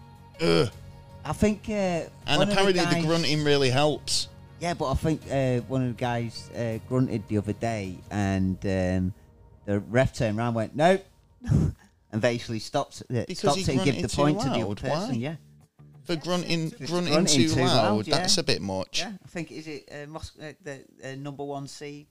I think. And apparently the grunting really helps. Yeah, but I think one of the guys grunted the other day, and the ref turned around and went, nope, and basically stopped it and give the point to the other person. Why? Yeah. For grunting too loud, that's a bit much. Yeah, I think, is it the number one seed?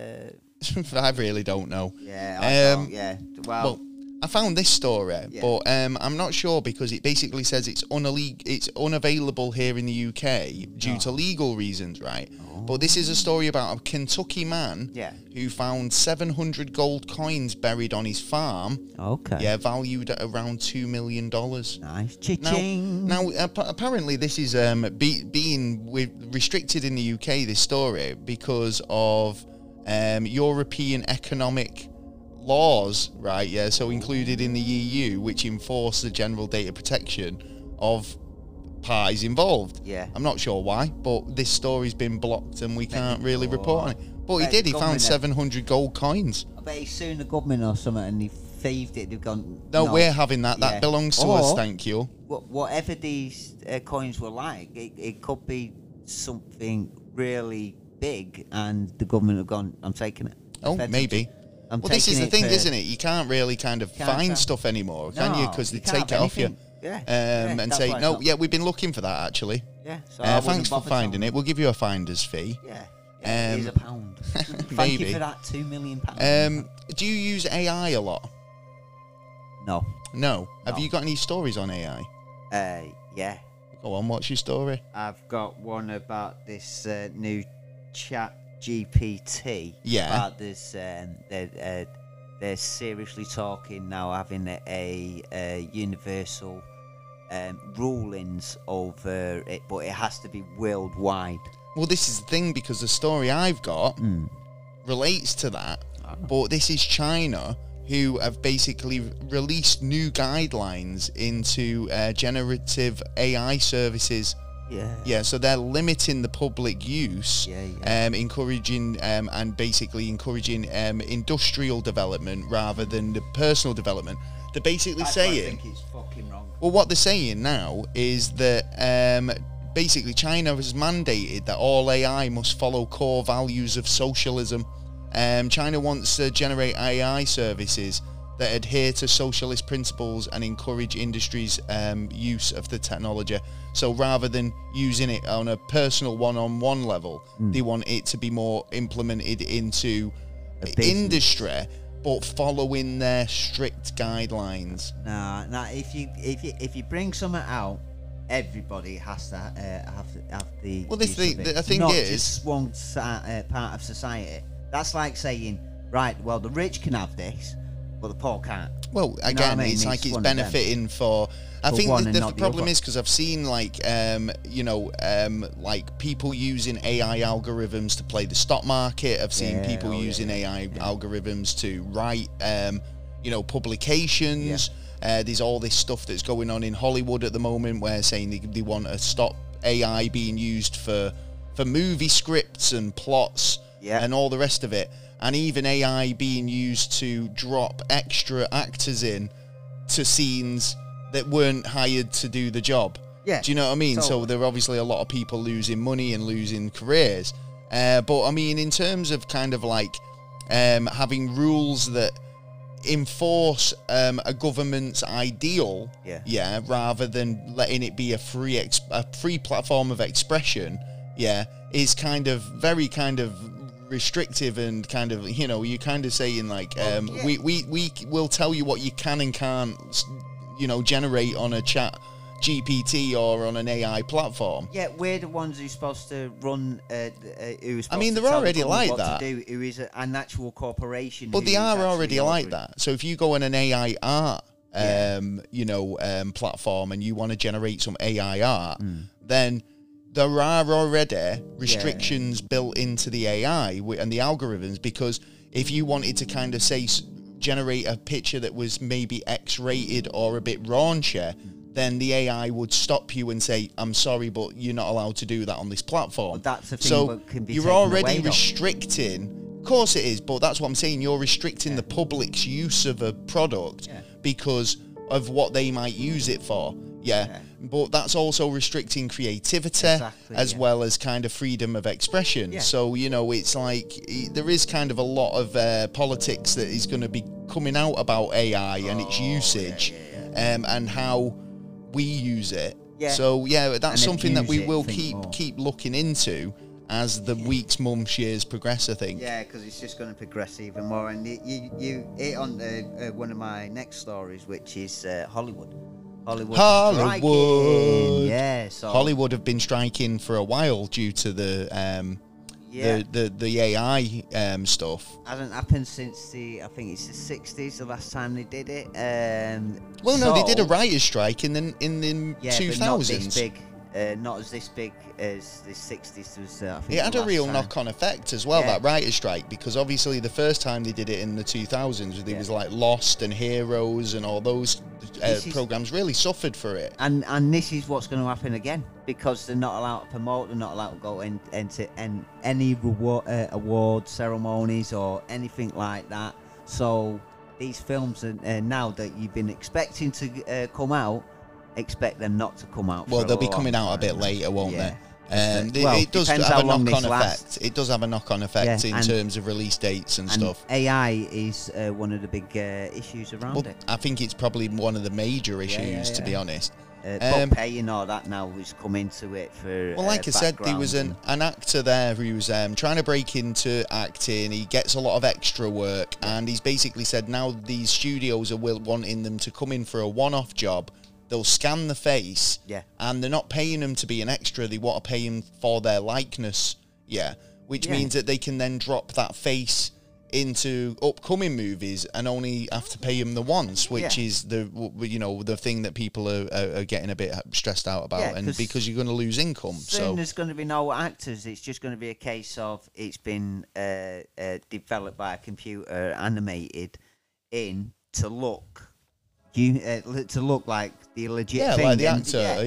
I really don't know. Yeah, I don't, yeah. Well, I found this story, but I'm not sure because it basically says it's unavailable here in the UK due to legal reasons, right? But this is a story about a Kentucky man who found 700 gold coins buried on his farm. Okay. Yeah, valued at around $2 million. Nice. Cha-ching. Now apparently this is being restricted in the UK, this story, because of European economic laws, right? Yeah, so included in the EU, which enforce the general data protection of parties involved. Yeah. I'm not sure why, but this story's been blocked and we can't really report on it. But he Bet did. the He found government 700 gold coins. I bet he's suing the government or something, and he thieved it. They've gone. No, we're having that. That Yeah. belongs to Or- us, thank you. Whatever these coins were like, it could be something really big, and the government have gone, I'm taking it. Oh, Feds- maybe. I'm Well, this is the taking thing, for- isn't it? You can't really kind of Can't find find- stuff anymore, can you? No, Because they you can't take it have off you. anything. Yeah, And that's say, why it's no, not- yeah, we've been looking for that, actually. Yeah, so I wouldn't Thanks for bother finding telling it. We'll give you a finder's fee. Yeah, it is Um, a pound. Thank maybe. you for that £2 million. Do you use AI a lot? No. No. Have No. you got any stories on AI? Yeah. Go on, what's your story? I've got one about this new chat GPT. Yeah. About this, they're seriously talking now, having a universal rulings over it, but it has to be worldwide. Well, this is the thing, because the story I've got relates to that. But this is China, who have basically released new guidelines into generative AI services. Yeah, so they're limiting the public use, encouraging and basically encouraging industrial development rather than the personal development. They're basically saying, I think it's fucking wrong. well, what they're saying now is that basically China has mandated that all AI must follow core values of socialism. China wants to generate AI services that adhere to socialist principles and encourage industry's use of the technology. So rather than using it on a personal one-on-one level, they want it to be more implemented into industry, but following their strict guidelines. Nah. If you bring something out, everybody has to have the. Well, this use of the it. thing Not is, just one part of society. That's like saying, right, well, the rich can have this, but the poor can't. well, You know what again, I mean? it's like it's one of them. benefiting for. I For think one the and not the problem other. is because I've seen like like people using AI algorithms to play the stock market. I've seen Yeah, people using AI algorithms to write publications. There's all this stuff that's going on in Hollywood at the moment where saying they want to stop AI being used for movie scripts and plots and all the rest of it, and even AI being used to drop extra actors in to scenes that weren't hired to do the job. Yeah. Do you know what I mean? So Totally. there are obviously a lot of people losing money and losing careers. But I mean, in terms of kind of like having rules that enforce a government's ideal, rather than letting it be a free platform of expression, is kind of very kind of restrictive and kind of, you're kind of saying like we will tell you what you can and can't generate on a chat GPT or on an AI platform. Yeah, we're the ones who's supposed to run. Who's I mean, supposed to they're tell the already government like what that. To do, who is an actual corporation. But who they is are actually already like ordering. that. So if you go on an AI art platform and you want to generate some AI art, then there are already restrictions built into the AI and the algorithms, because if you wanted to kind of say generate a picture that was maybe X-rated or a bit raunchy, then the AI would stop you and say, I'm sorry, but you're not allowed to do that on this platform. Well, that's the thing so that can be you're taken already away, though. restricting. Of course it is, but that's what I'm saying. You're restricting the public's use of a product because of what they might use it for. But that's also restricting creativity as well as kind of freedom of expression. So, it's like there is kind of a lot of politics that is going to be coming out about AI and its usage and how we use it. So, that's And something that we abuse it, will think more. keep looking into as the weeks, months, years progress, I think. Yeah, because it's just going to progress even more. And you hit on one of my next stories, which is Hollywood. Hollywood. Hollywood. So Hollywood have been striking for a while due to the AI stuff. Hasn't happened since I think it's the 60s, the last time they did it. Well, no, they did a writers' strike in the 2000s. But not this big. not as this big as the 60s was. I think It had the a real last time. knock-on effect as well, Yeah. that writer's strike, because obviously the first time they did it in the 2000s, there Yeah. was like Lost and Heroes and all those This is- programs really suffered for it. And this is what's going to happen again, because they're not allowed to promote, they're not allowed to go into any award ceremonies or anything like that. So these films are, now that you've been expecting to come out, expect them not to come out. Well, for they'll be long coming out a bit time. later, won't Yeah. they? Well, It does depends have how a long knock-on this lasts. effect. It does have a knock-on effect Yeah, in and- terms of release dates and And stuff. AI is one of the big issues around Well, it. I think it's probably one of the major issues, to be yeah. honest. But paying all that now has come into it for. Well, like I said, there was background an actor there who's trying to break into acting. He gets a lot of extra work, and he's basically said now these studios are wanting them to come in for a one-off job. They'll scan the face, Yeah. and they're not paying them to be an extra. They want to pay him for their likeness, which Yeah. means that they can then drop that face into upcoming movies and only have to pay him the once, which Yeah. is the thing that people are getting a bit stressed out about, Yeah, and 'cause because you're going to lose income. Soon So there's going to be no actors. It's just going to be a case of it's been developed by a computer, animated in to look like the legit yeah, thing. like the and- actor,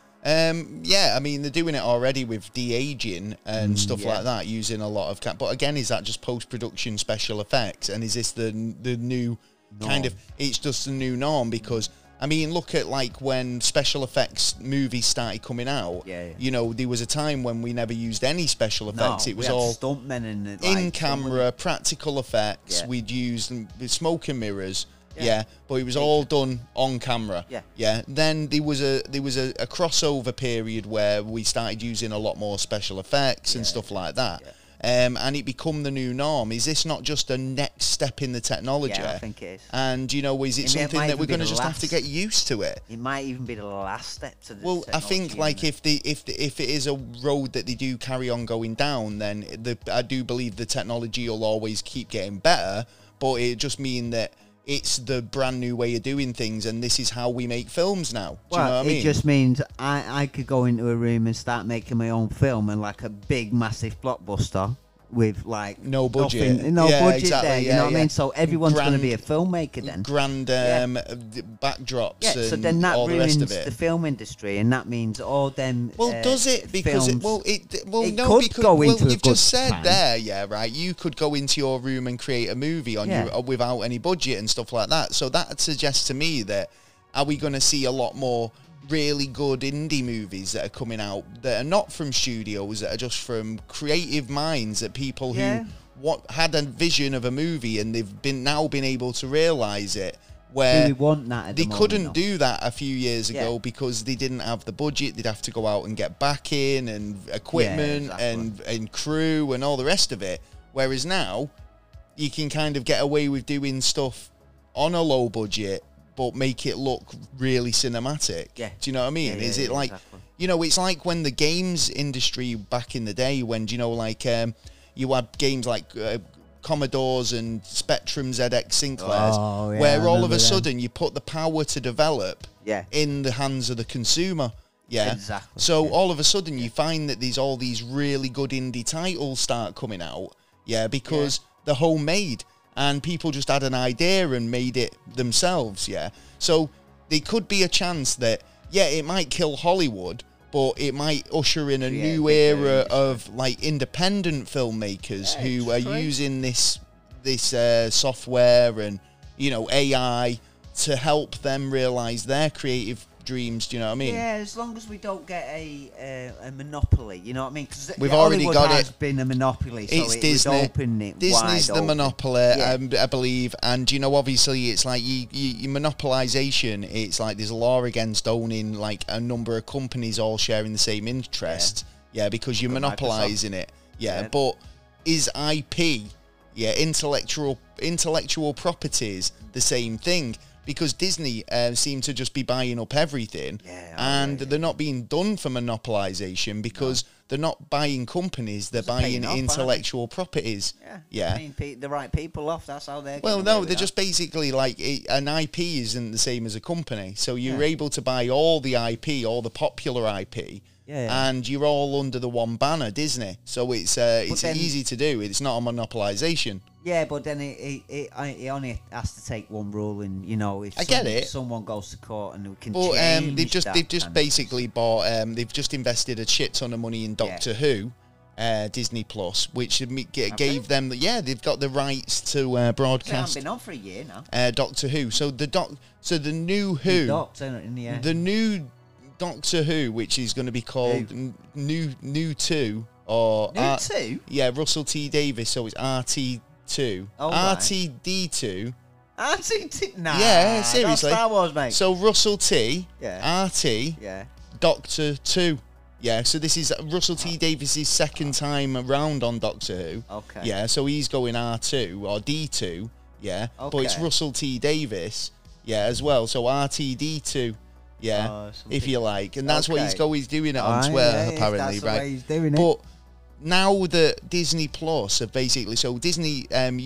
I mean, they're doing it already with de-aging and stuff yeah. like that, using a lot of but again, is that just post-production special effects, and is this the new kind of, it's just the new norm? Because I mean, look at like when special effects movies started coming out. Yeah. You know, there was a time when we never used any special effects. No, it was we had all stuntmen and in camera, practical effects. Yeah. We'd use smoke and mirrors. Yeah. Yeah, but it was all done on camera. Yeah. Then there was a crossover period where we started using a lot more special effects and stuff like that. Yeah. And it become the new norm. Is this not just a next step in the technology? Yeah, I think it is. And is it It something might that even we're be going to the just have to last. get used to it? It might even be the last step to the Well, I think technology, like if it is a road that they do carry on going down, then I do believe the technology will always keep getting better. But it just mean that it's the brand new way of doing things, and this is how we make films now. Do you know what I mean? It just means I could go into a room and start making my own film, and like a big, massive blockbuster with like No budget. nothing, no Yeah, budget exactly, there. You yeah, know what I yeah. mean? So everyone's going to Grand- be a filmmaker then. Grand backdrops Yeah, and so then that all the rest ruins of it. the film industry, and that means all them. Well, does it? Because films, it it no, could because go into a you've good just said time. there, yeah, right. You could go into your room and create a movie on Yeah. your without any budget and stuff like that. So that suggests to me that are we going to see a lot more really good indie movies that are coming out that are not from studios, that are just from creative minds, that people Yeah. who had a vision of a movie and they've been able to realize it. Do Where we want that? At they the moment, couldn't though? do that a few years ago Yeah. because they didn't have the budget. They'd have to go out and get backing and equipment exactly. and crew and all the rest of it. Whereas now, you can kind of get away with doing stuff on a low budget, but make it look really cinematic. Yeah. Do you know what I mean? Yeah, Is yeah, it like, exactly. it's like when the games industry back in the day, when, you had games like Commodores and Spectrum ZX Sinclairs, Oh, yeah, I where all of remember a them. sudden you put the power to develop Yeah. in the hands of the consumer. Yeah. Exactly, So yeah. all of a sudden you find that all these really good indie titles start coming out. Yeah, because they're homemade and people just had an idea and made it themselves. Yeah. So there could be a chance that, it might kill Hollywood, but it might usher in a Yeah, new big era industry. of like independent filmmakers Yeah, who it's are true. using this software and AI to help them realize their creative dreams. Do you know what I mean? Yeah, as long as we don't get a monopoly, you know what I mean? Because We've already got has it. been a monopoly, so It's it Disney. would open it Disney's wide the open. monopoly, Yeah. I believe, and obviously it's like you monopolization. It's like there's a law against owning like a number of companies all sharing the same interest. Yeah, because you're Look at monopolizing it. Yeah, Yeah. but is IP, intellectual properties the same thing? because Disney seem to just be buying up everything, and they're not being done for monopolization because they're not buying companies, they're buying intellectual properties. Yeah. I mean, the right people off, that's how they're... Well, no, they're just basically like, an IP isn't the same as a company. So you're able to buy all the IP, all the popular IP, and you're all under the one banner, Disney. So it's easy to do. It's not a monopolization. Yeah, but then it only has to take one rule, and if I get it. Someone goes to court and we can but change they've just basically bought. They've just invested a shit ton of money in Doctor Who, Disney Plus, which gave them. They've got the rights to broadcast. It's been on for a year now. Doctor Who. So the new Who, the new Doctor Who, which is going to be called New 2 or New 2. Yeah, Russell T Davies. So it's RT2, RTD2. RTD. Nah. Yeah, seriously. That's Star Wars, mate. So Russell T, RT, Doctor 2. Yeah, so this is Russell T Davies' second time around on Doctor Who. Okay. Yeah, so he's going R2 or D2. Yeah, but it's Russell T Davies. Yeah, as well. So RTD2. Yeah, if you like, and that's what he's doing it on Twitter apparently, that's right? The way he's doing it. But now that Disney Plus have basically, so Disney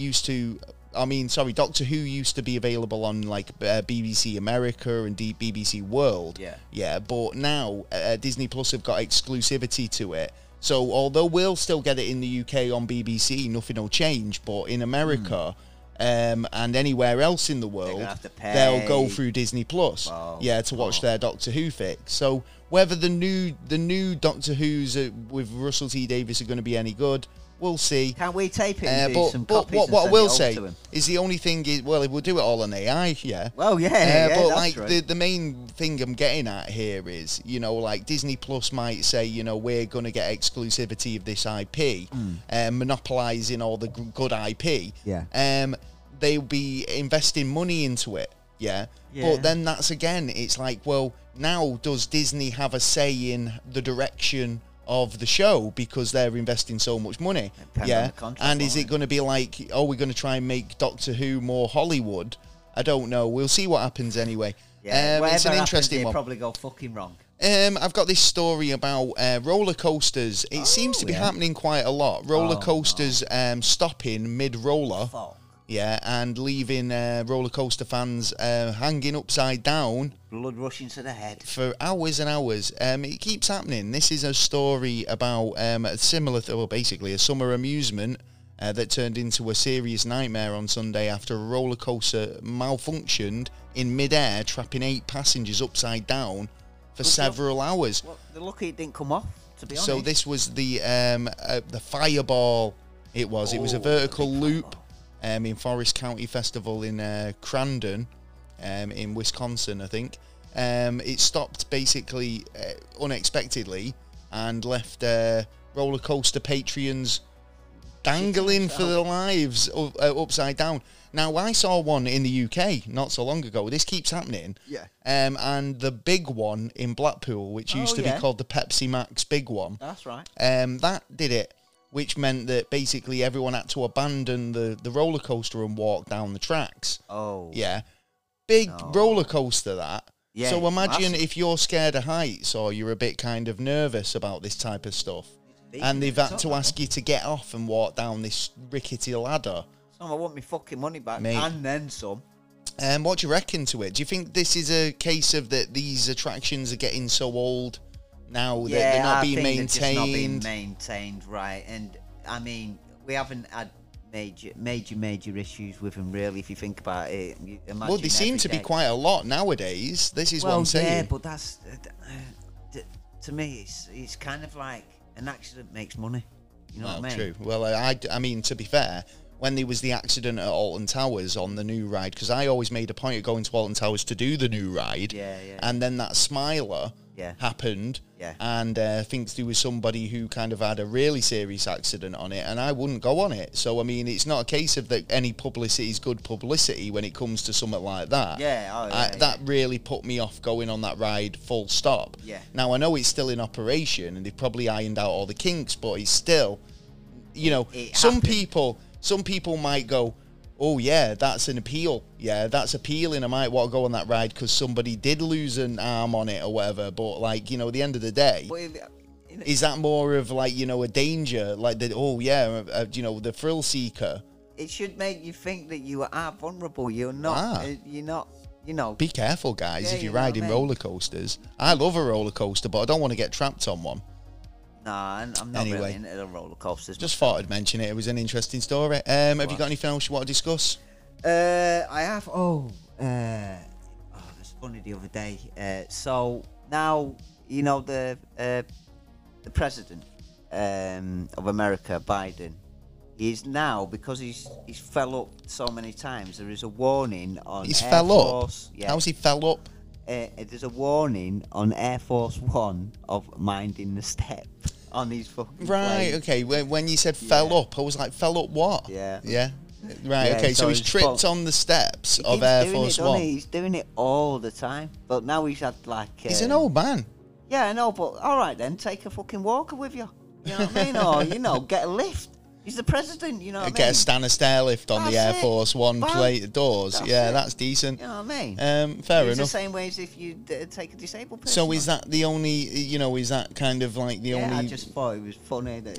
Doctor Who used to be available on like BBC America and BBC World. Yeah, but now Disney Plus have got exclusivity to it. So although we'll still get it in the UK on BBC, nothing will change. But in America. And anywhere else in the world, they'll go through Disney Plus, to watch their Doctor Who fix. So whether the new Doctor Who's with Russell T Davies are going to be any good, we'll see. Can't we tape it and do some but copies what I will and send it say over to him? is the only thing is, well, we'll do it all on AI, Well, but that's like right. the main thing I'm getting at here is, like Disney Plus might say, we're going to get exclusivity of this IP, monopolizing all the good IP. They'll be investing money into it, But then that's again, it's like, well, now does Disney have a say in the direction of the show because they're investing so much money? And is it going to be like, we're going to try and make Doctor Who more Hollywood? I don't know. We'll see what happens anyway. It's an interesting one. Probably go fucking wrong. I've got this story about roller coasters. It seems to be happening quite a lot. Roller coasters stopping mid-roller. And leaving roller coaster fans hanging upside down. Blood rushing to the head. For hours and hours. It keeps happening. This is a story about basically a summer amusement that turned into a serious nightmare on Sunday after a roller coaster malfunctioned in mid-air, trapping 8 passengers upside down for several hours. Well, they're lucky it didn't come off, to be honest. So this was the Fireball. It was a vertical loop. In Forest County Festival in Crandon, in Wisconsin, I think. It stopped basically unexpectedly and left roller coaster patrons dangling for their lives upside down. Now, I saw one in the UK not so long ago. This keeps happening. And the big one in Blackpool, which used to be called the Pepsi Max Big One. That's right. That did it. Which meant that basically everyone had to abandon the roller coaster and walk down the tracks. Big roller coaster, that. So imagine if you're scared of heights or you're a bit kind of nervous about this type of stuff, and they've had to ask you to get off and walk down this rickety ladder. I want my fucking money back, Mate. and then some. What do you reckon to it? Do you think this is a case of that these attractions are getting so old now that they're not being maintained? They're just not being maintained, right? And I mean, we haven't had major issues with them, really. If you think about it, well, they seem to be quite a lot nowadays. This is what I'm saying. Yeah, but that's to me, it's kind of like an accident makes money. You know what I mean? True. Well, I mean, to be fair, when there was the accident at Alton Towers on the new ride, because I always made a point of going to Alton Towers to do the new ride, and then that Smiler happened, and I think there was somebody who kind of had a really serious accident on it, and I wouldn't go on it. So, I mean, it's not a case of that any publicity is good publicity when it comes to something like that. That really put me off going on that ride full stop. Now, I know it's still in operation, and they've probably ironed out all the kinks, but it's still, some people might go, oh yeah, that's an appeal. Yeah, that's appealing. I might want to go on that ride because somebody did lose an arm on it or whatever. But like, you know, at the end of the day, is that more of like, you know, a danger? Like the you know, the thrill seeker. It should make you think that you are vulnerable. You're not. You're not. You know. Be careful, guys, if you're riding roller coasters. I love a roller coaster, but I don't want to get trapped on one. Nah, I'm not really into the roller coasters. Just thought I'd mention it. It was an interesting story. Have you got anything else you want to discuss? I have. That's funny the other day. So now, you know, the president of America, Biden, is now, because he's fell up so many times, there is a warning on He's Air fell Force, up? Yeah. How's he fell up? There's a warning on Air Force One of minding the step on his fucking Right, plane. okay. When you said fell up, I was like, fell up what? Yeah. Yeah? Right, Yeah, okay. So so he's he's tripped on the steps He of keeps Air doing Force it, doesn't One. he? He's doing it all the time. But now he's had like... He's an old man. Yeah, I know, but all right then, take a fucking walker with you. You know what I mean? Or, you know, get a lift. He's the president, you know what I mean? Get a stand and stair lift on the Air That's it. Force One Bam. plate doors. That's Yeah, it. that's decent. You know what I mean? Fair It's the enough. same way as if you take a disabled person. So is that the only, you know, is that kind of like the Yeah, only... I just thought it was funny that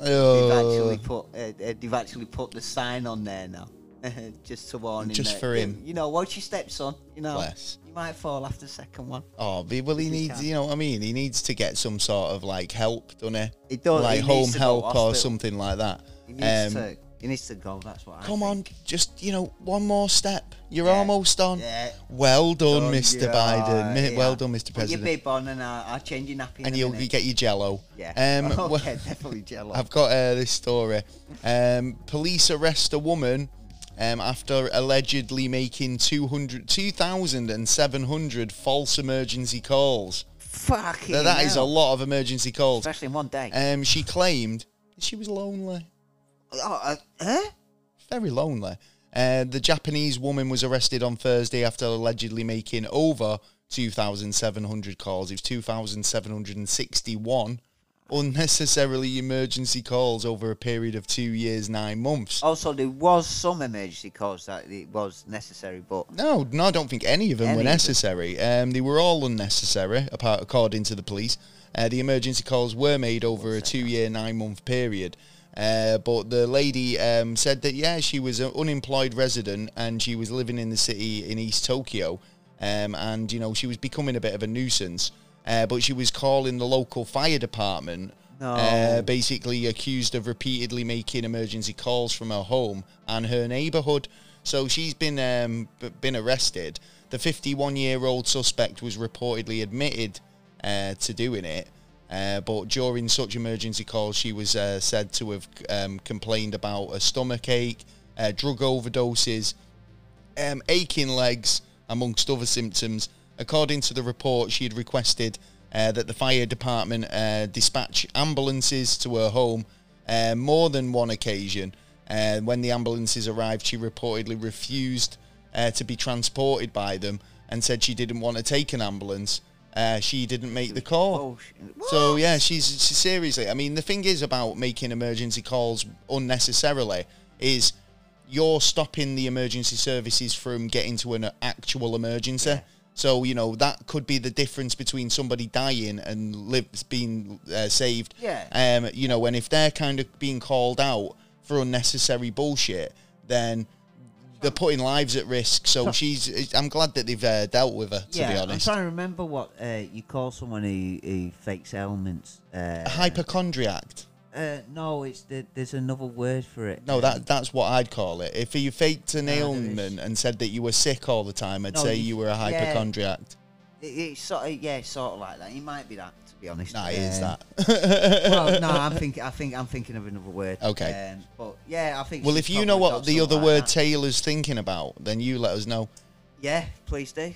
Oh. they've actually put the sign on there now. Just to warn him. Just that, for him. You know, watch your steps, son. You know, Bless. you might fall after the second one. Oh, well, he needs, can. you know what I mean? He needs to get some sort of like help, doesn't he? He does. Like He home needs to go help or hospital. something like that. He needs to go. That's what I Come think. on, just, you know, one more step. You're Yeah. almost on. Yeah. Well done, Done, Mr. yeah, Biden. yeah. Well done, Mr. Put President. your bib on and I'll change your nappy. And you'll get your jello. Yeah. Well, Definitely jello. I've got this story. Police arrest a woman after allegedly making 2,700 false emergency calls. Fucking Now, that hell. is a lot of emergency calls. Especially in one day. She claimed she was lonely. Very lonely. The Japanese woman was arrested on Thursday after allegedly making over 2,700 calls. It was 2,761 unnecessarily emergency calls over a period of 2 years, 9 months. Also, there was some emergency calls that it was necessary, but... No, I don't think any of them were necessary. They were all unnecessary, according to the police. The emergency calls were made over a 2 year, 9 month period. But the lady said that, yeah, she was an unemployed resident and she was living in the city in East Tokyo. And, you know, she was becoming a bit of a nuisance. But she was calling the local fire department, basically accused of repeatedly making emergency calls from her home and her neighbourhood. So she's been arrested. The 51-year-old suspect was reportedly admitted to doing it. But during such emergency calls, she was said to have complained about a stomachache, drug overdoses, aching legs, amongst other symptoms. According to the report, she had requested that the fire department dispatch ambulances to her home more than one occasion. When the ambulances arrived, she reportedly refused to be transported by them and said she didn't want to take an ambulance. She didn't make the call. So, yeah, she's seriously... I mean, the thing is about making emergency calls unnecessarily is you're stopping the emergency services from getting to an actual emergency. Yeah. So, you know, that could be the difference between somebody dying and being saved. Yeah. You know, and if they're kind of being called out for unnecessary bullshit, then they're putting lives at risk. So I'm glad that they've dealt with her, to be honest. I'm trying to remember what you call someone who fakes ailments. A hypochondriac. No, there's another word for it. No, that's what I'd call it. If you faked an ailment and said that you were sick all the time, I'd say you were a hypochondriac. It's sort of like that. It might be that, to be honest. Nah, it is that. Well, no, I'm thinking of another word. Okay. But yeah, I think. Well, if you know what the other word Taylor's thinking about, then you let us know. Yeah, please do.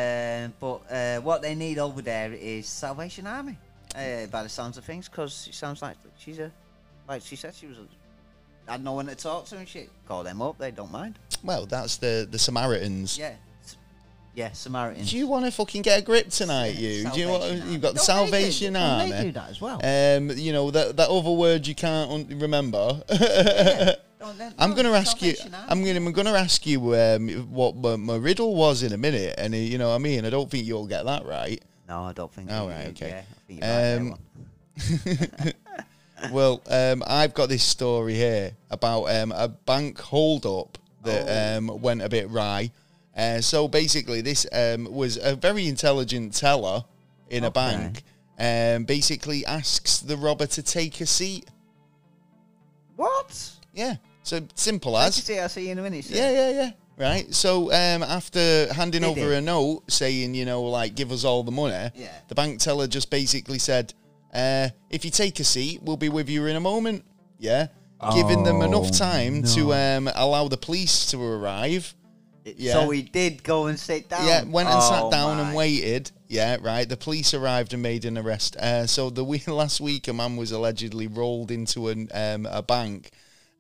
But what they need over there is Salvation Army. By the sounds of things, because it sounds like like she said, had no one to talk to and shit. Call them up, they don't mind. Well, that's the Samaritans. Yeah, Samaritans. Do you want to fucking get a grip tonight, you? Do you want? You've got the Salvation Army. They do that as well. You know that other word you can't remember. Don't I'm going to ask you. I'm going to ask you what my riddle was in a minute, and you know what I mean. I don't think you'll get that right. No, I don't think. Oh, right, okay. Yeah, I think Well, I've got this story here about a bank hold-up that went a bit wry. So basically, this was a very intelligent teller in a bank. Basically asks the robber to take a seat. What? Yeah. So simple as. I'll see you in a minute. Sir. Yeah. Right. So after handing over a note saying, you know, like, give us all the money, the bank teller just basically said, if you take a seat, we'll be with you in a moment. Yeah. Giving them enough time to allow the police to arrive. Yeah. So he did go and sit down? Yeah, went and sat down and waited. Yeah, right. The police arrived and made an arrest. So last week, a man was allegedly rolled into a bank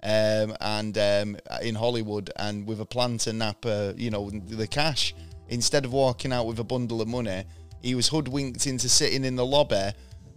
in Hollywood, and with a plan to nab, the cash. Instead of walking out with a bundle of money, he was hoodwinked into sitting in the lobby.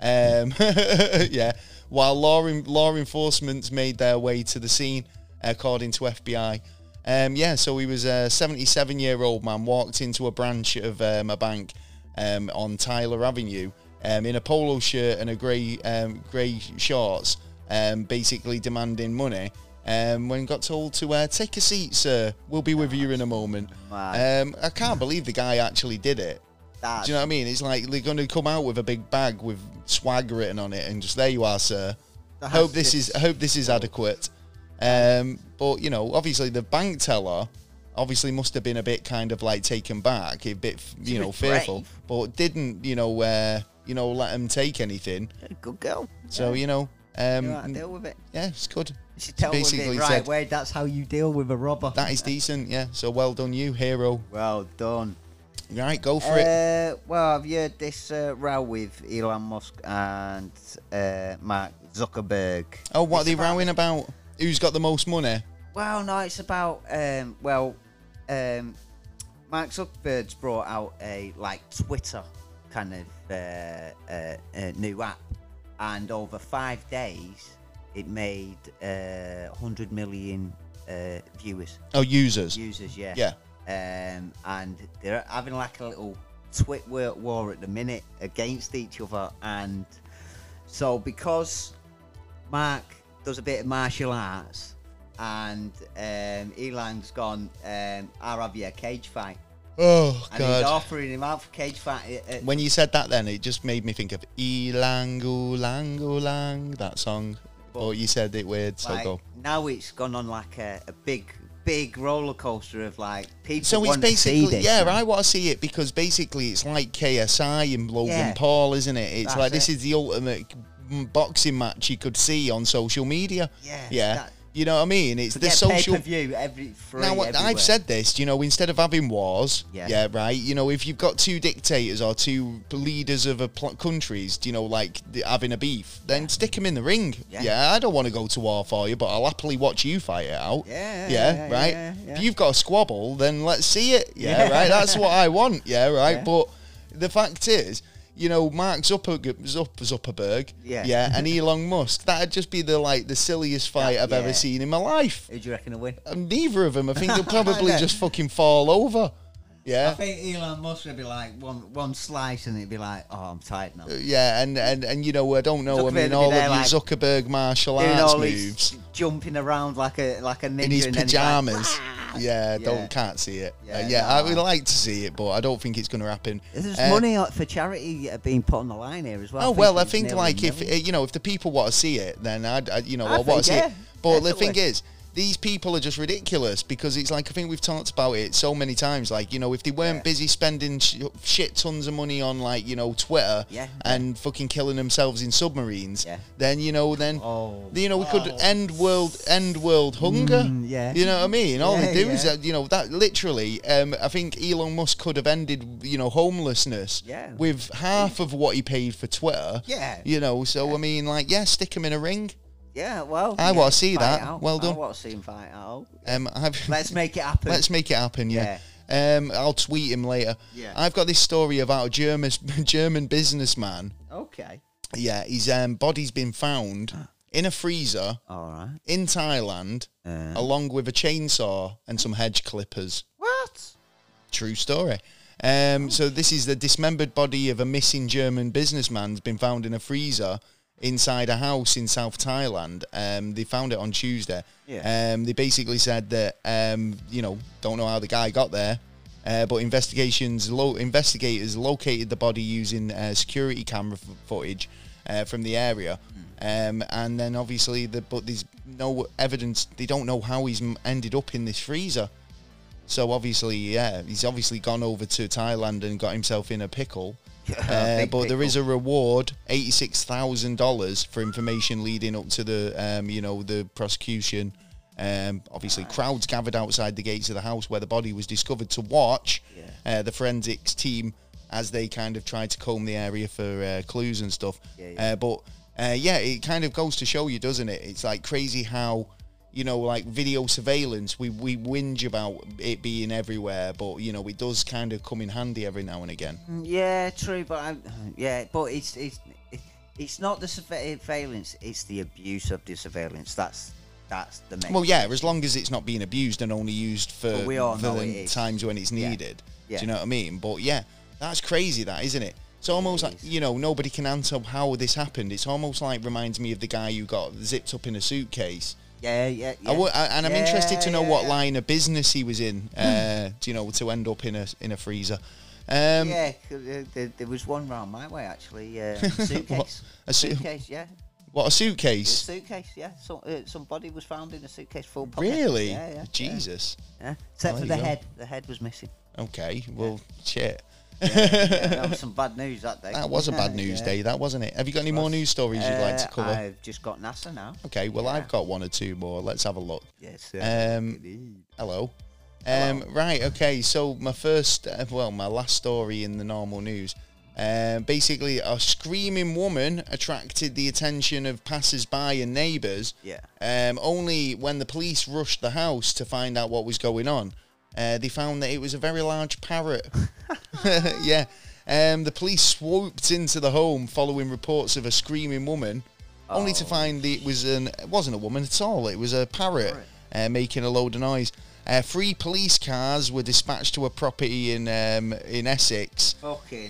While law enforcement made their way to the scene, according to FBI. So he was a 77-year-old man, walked into a branch of a bank on Tyler Avenue in a polo shirt and a grey shorts, basically demanding money. When got told to take a seat, sir, we'll be with you in a moment. I can't believe the guy actually did it. Do you know what I mean? It's like they're going to come out with a big bag with swag written on it, and just, there you are, sir. I hope this is adequate. But, you know, obviously the bank teller obviously must have been a bit kind of like taken back, a bit, fearful, but didn't, let him take anything. Good girl. So, you know how to deal with it. Yeah, it's good. She tell basically it right way. That's how you deal with a robber. That is decent, yeah. So well done, you hero. Well done. Right, go for it. Well, have you heard this row with Elon Musk and Mark Zuckerberg? Oh, what are they rowing about? Who's got the most money? Well, no, it's about Mark Zuckerberg's brought out a Twitter kind of new app, and over 5 days it made 100 million viewers. Oh, users. Users, yeah. Yeah. And they're having like a little twit war at the minute against each other, and so because Mark does a bit of martial arts, and Elon's gone, I'll have you a cage fight. Oh, and God. He's offering him out for cage fight. When you said that then, it just made me think of Elang Oolang Oolang, that song. But you said it weird, so go. Now it's gone on like a big roller coaster of like people. So it's basically, basically, I want to see it, because basically it's like KSI and Logan Paul, isn't it? It's like this is the ultimate boxing match you could see on social media. Yeah. You know what I mean? It's the social pay-per-view I've said this, instead of having wars, right? If you've got two dictators or two leaders of countries, like having a beef, then stick them in the ring. I don't want to go to war for you, but I'll happily watch you fight it out. Right? If you've got a squabble, then let's see it. Right? That's what I want. Right? But the fact is, Mark Zuckerberg, and Elon Musk, that'd just be the silliest fight I've ever seen in my life. Who do you reckon will win? Neither of them. I think they'll probably just fucking fall over. I think Elon Musk would be like one slice, and it'd be like, oh, I'm tired now. And I don't know. I mean, all of your Zuckerberg martial arts moves, jumping around like a ninja in his pajamas. Can't see it. I would like to see it, but I don't think it's going to happen. There's money for charity being put on the line here as well. Oh well, I think like if the people want to see it, then I want to see it. But the thing is, these people are just ridiculous, because it's like, I think we've talked about it so many times, like, if they weren't busy spending shit tons of money on, like, Twitter and fucking killing themselves in submarines, then, we could end world hunger. You know what I mean? All they do is that, that literally, I think Elon Musk could have ended, homelessness with half of what he paid for Twitter. So, I mean, like, stick him in a ring. Yeah, well, I want to see that. Out. Well done. I want to see him fight out. Let's make it happen. Let's make it happen. Yeah. I'll tweet him later. Yeah. I've got this story about a German businessman. Okay. Yeah, his body's been found in a freezer All right. in Thailand, along with a chainsaw and some hedge clippers. What? True story. So this is the dismembered body of a missing German businessman has been found in a freezer inside a house in South Thailand. They found it on Tuesday. Yeah. They basically said that, don't know how the guy got there, but investigators located the body using security camera footage from the area. And then obviously, but there's no evidence. They don't know how he's ended up in this freezer. So obviously, he's obviously gone over to Thailand and got himself in a pickle. But there is a reward, $86,000 for information leading up to the, the prosecution. Obviously, crowds gathered outside the gates of the house where the body was discovered to watch the forensics team as they kind of tried to comb the area for clues and stuff. It kind of goes to show you, doesn't it? It's like crazy how, like video surveillance, we whinge about it being everywhere, but, it does kind of come in handy every now and again. Yeah, true, but it's not the surveillance, it's the abuse of the surveillance. That's the main. Well, yeah, as long as it's not being abused and only used for the times when it's needed. Yeah. Do you know what I mean? But yeah, that's crazy, that, isn't it? It's almost like, nobody can answer how this happened. It's almost like reminds me of the guy who got zipped up in a suitcase. Yeah. I'm interested to know what line of business he was in, to end up in a freezer. There was one round my way, actually. Suitcase. A suitcase, yeah. What, a suitcase? A suitcase, yeah. Somebody was found in a suitcase full pocket. Really? Yeah. Jesus. Yeah. Except for the head. The head was missing. Okay, well, shit. That was some bad news that day. That was a bad news day, that, wasn't it? Have you got any more news stories you'd like to cover? I've just got NASA now. Okay, well, I've got one or two more. Let's have a look. Yes. Hello. Right, okay, so my last story in the normal news. Basically, a screaming woman attracted the attention of passers-by and neighbours. Yeah. Only when the police rushed the house to find out what was going on. They found that it was a very large parrot. Yeah. The police swooped into the home following reports of a screaming woman, only to find it wasn't a woman at all. It was a parrot making a load of noise. 3 police cars were dispatched to a property in Essex. Okay.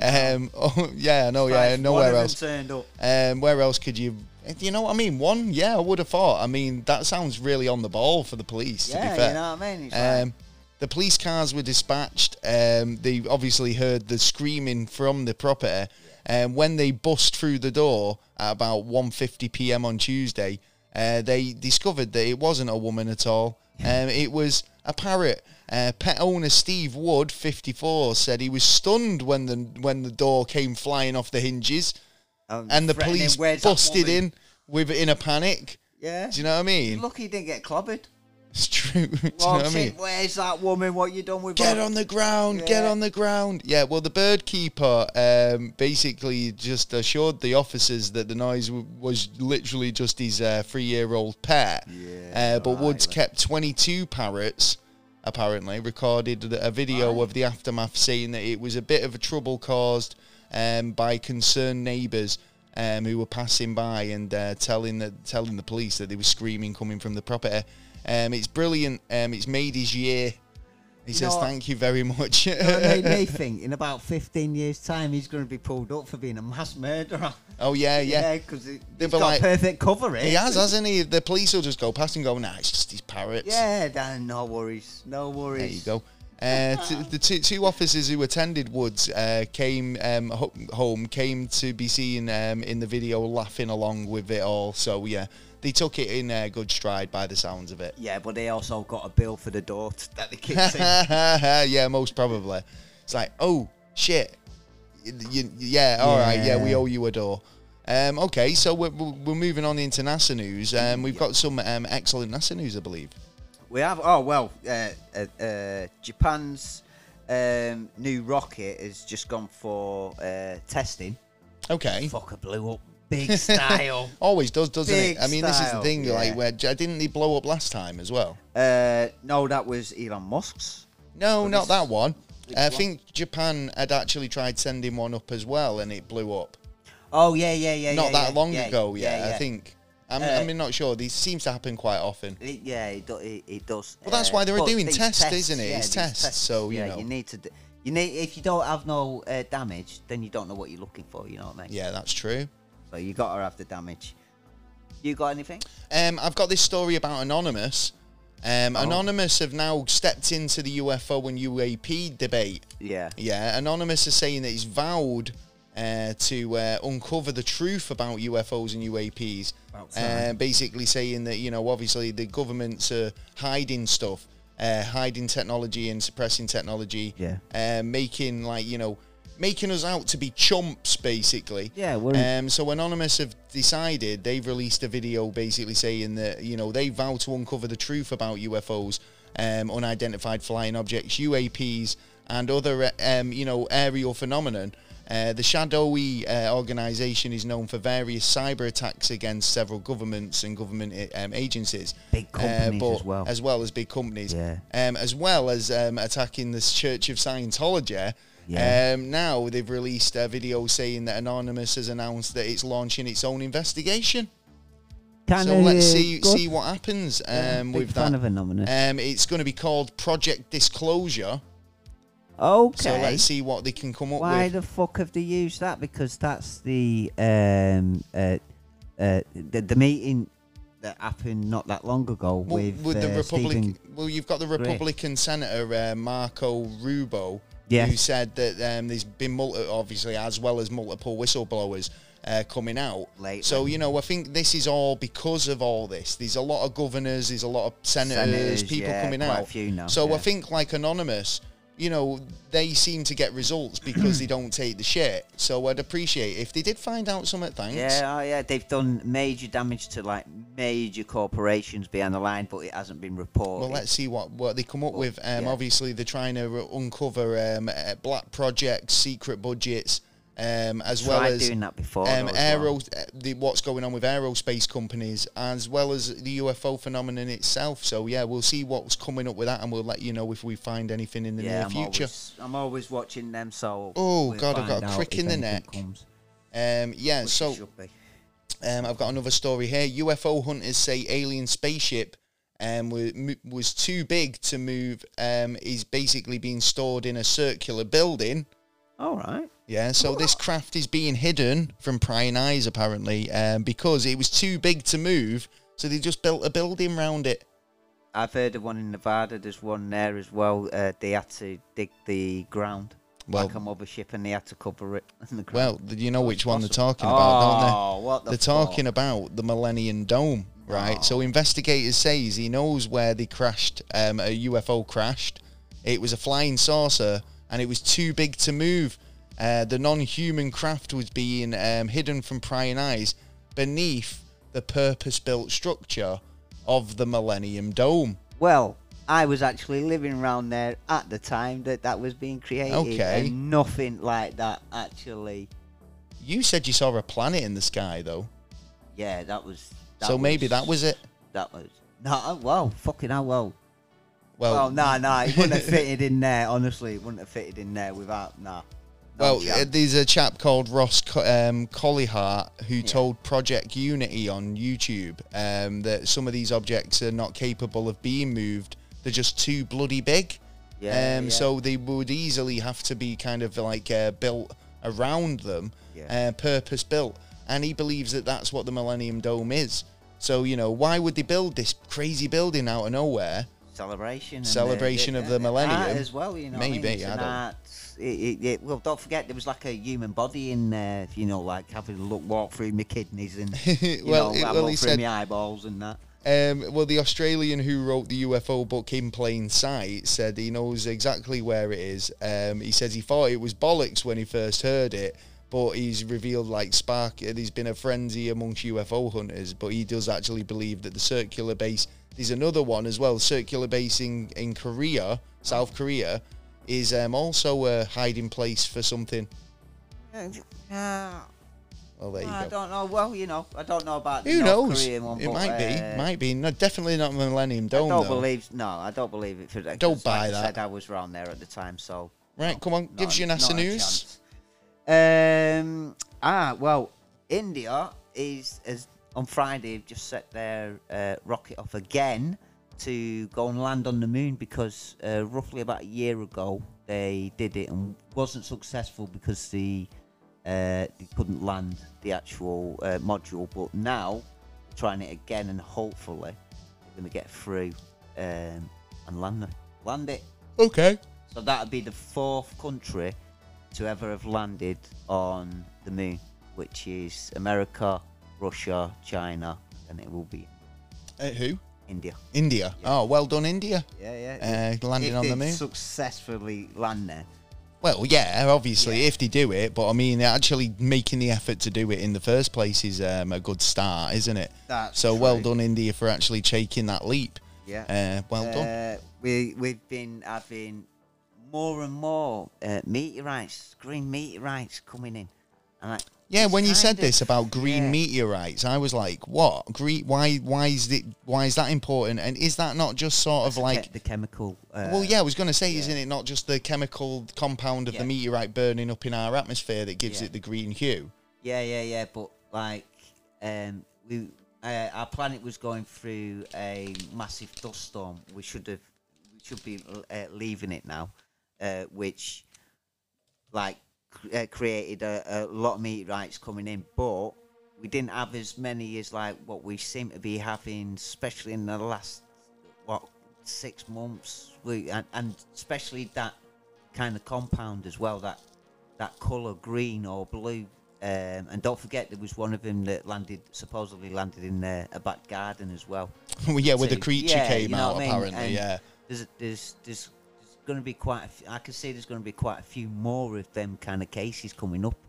Nowhere else. Turned up. Where else could you? You know what I mean? One, I would have thought. I mean, that sounds really on the ball for the police. To be fair, you know what I mean. The police cars were dispatched. They obviously heard the screaming from the property. When they bust through the door at about 1:50 p.m. on Tuesday, they discovered that it wasn't a woman at all. It was a parrot. Pet owner Steve Wood, 54, said he was stunned when the door came flying off the hinges, and the police busted in in a panic. Yeah. Do you know what I mean? Lucky he didn't get clobbered. It's true. Do you know what I mean? Where's that woman? What you done with her? Get on the ground. Get on the ground. Yeah, well, the bird keeper basically just assured the officers that the noise was literally just his 3-year-old pet. But Woods kept 22 parrots, apparently, recorded a video of the aftermath saying that it was a bit of a trouble caused by concerned neighbours who were passing by and telling the police that there was screaming coming from the property. It's brilliant. It's made his year. He says, thank you very much. It made me think, in about 15 years' time, he's going to be pulled up for being a mass murderer. Oh, yeah. Yeah, because he's got perfect cover, He has, hasn't he? The police will just go past and go, nah, it's just his parrots. Yeah, Dan, no worries. There you go. The two officers who attended Woods came to be seen in the video laughing along with it all. So, yeah. They took it in good stride by the sounds of it. Yeah, but they also got a bill for the door that they kicked in. Yeah, most probably. It's like, oh, shit. All right, we owe you a door. Okay, so we're moving on into NASA news. We've got some excellent NASA news, I believe. We have, Japan's new rocket has just gone for testing. Okay. Fucker blew up. Big style. Always does, doesn't Big it? I mean, this is the thing, yeah. like, where didn't he blow up last time as well? No, that was Elon Musk's. No, not that one. I think Japan had actually tried sending one up as well, and it blew up. Oh, yeah. Not that long ago, I think. I'm not sure. This seems to happen quite often. It does. Well, that's why they're but doing these tests, isn't it? Yeah, It's these tests, so you know. you need to. You need if you don't have no damage, then you don't know what you're looking for. You know what I mean? Yeah, that's true. So you got to have the damage. You got anything? I've got this story about Anonymous. Anonymous have now stepped into the UFO and UAP debate. Yeah. Yeah, Anonymous is saying that he's vowed to uncover the truth about UFOs and UAPs. Basically saying that, you know, obviously the governments are hiding stuff, hiding technology and suppressing technology. Yeah. Making, like, you know, making us out to be chumps, basically. Yeah. We're So Anonymous have decided, they've released a video basically saying that, you know, they vow to uncover the truth about UFOs, unidentified flying objects, UAPs, and other, you know, aerial phenomenon. The Shadowy organisation is known for various cyber attacks against several governments and government agencies. Big companies as well. As well as big companies. Yeah. As well as attacking the Church of Scientology. Yeah. Now they've released a video saying that Anonymous has announced that it's launching its own investigation. So let's see what happens with fan that. of Anonymous. It's going to be called Project Disclosure. Okay. So let's see what they can come up Why with. the fuck have they used that? Because that's the meeting that happened not that long ago with the Republican. Stephen. Well, you've got the Republican Senator Marco Rubio, Yes. who said that there's been obviously, as well as multiple whistleblowers coming out. Lately. So, you know, I think this is all because of all this. There's a lot of governors, there's a lot of senators, people coming quite out. A few now, so yeah. I think, like Anonymous, you know, they seem to get results because they don't take the shit. So I'd appreciate if they did find out something. Thanks. Yeah, they've done major damage to like major corporations behind the line, but it hasn't been reported. Well, let's see what they come up with. Obviously, they're trying to uncover black projects, secret budgets, as well as doing that before. What's going on with aerospace companies, as well as the UFO phenomenon itself. So yeah, we'll see what's coming up with that, and we'll let you know if we find anything in the near future. I'm always watching them. So oh god, I've got a crick in the neck. So I've got another story here. UFO hunters say alien spaceship was too big to move. Is basically being stored in a circular building. All right. Yeah, so this craft is being hidden from prying eyes, apparently, because it was too big to move, so they just built a building around it. I've heard of one in Nevada. There's one there as well. They had to dig the ground like a mothership, and they had to cover it in the ground. Well, you know which one they're talking about, don't they? Oh, what the They're talking about the Millennium Dome, right? Oh. So investigators says he knows where they crashed, a UFO crashed. It was a flying saucer, and it was too big to move. The non-human craft was being hidden from prying eyes beneath the purpose-built structure of the Millennium Dome. Well, I was actually living around there at the time that was being created. Okay. And nothing like that actually. You said you saw a planet in the sky, though. Yeah, that was. Maybe that was it. That was. No, well, fucking hell, well. Well, no, it wouldn't have fitted in there. Honestly, it wouldn't have fitted in there without Well, there's a chap called Ross Collihart who told Project Unity on YouTube that some of these objects are not capable of being moved. They're just too bloody big. So they would easily have to be kind of like built around them, purpose built. And he believes that that's what the Millennium Dome is. So, you know, why would they build this crazy building out of nowhere? Celebration of the millennium as well, you know. Maybe I don't. Well, don't forget there was like a human body in there. You know, like having a walk through my kidneys and he said my eyeballs and that. Well, the Australian who wrote the UFO book In Plain Sight said he knows exactly where it is. He says he thought it was bollocks when he first heard it, but he's revealed like there's been a frenzy amongst UFO hunters, but he does actually believe that the circular base. There's another one as well, circular base in Korea, South Korea, is also a hiding place for something. Well, there you go. I don't know. Well, you know, I don't know about the Who North knows? Korean one. It might be. No, definitely not Millennium Dome, I don't believe it. For don't buy like that. I said, I was around there at the time, so. Right, come on, give us your NASA news. Well, India has on Friday have just set their rocket off again to go and land on the moon because roughly about a year ago they did it and wasn't successful because they couldn't land the actual module. But now they're trying it again and hopefully they're going to get through and land it. Okay. So that would be the 4th country to ever have landed on the moon, which is America, Russia, China, and it will be Who? India. India. Yeah. Oh, well done, India. Yeah. Landing on the moon. Successfully land there. Well, yeah, obviously, if they do it, but I mean, actually making the effort to do it in the first place is a good start, isn't it? That's so true. well done, India, for actually taking that leap. Yeah. Well done. We've been having more and more meteorites, green meteorites coming in. And Yeah, when you kind said of- this about green yeah. meteorites, I was like, "What? Green? Why is that important? And is that not just sort of like the chemical? well, yeah, I was going to say, yeah. isn't it not just the chemical compound of the Yeah. meteorite burning up in our atmosphere that gives Yeah. it the green hue? Yeah. But like, our planet was going through a massive dust storm. We should be leaving it now, which like created a lot of meteorites coming in, but we didn't have as many as like what we seem to be having, especially in the last 6 months. And especially that kind of compound as well, that colour green or blue. And don't forget, there was one of them that supposedly landed in a back garden as well. Well, yeah, where the too. creature Yeah, came you know out, what I mean? apparently. And Yeah. There's going to be quite. I can see there's going to be quite a few more of them kind of cases coming up.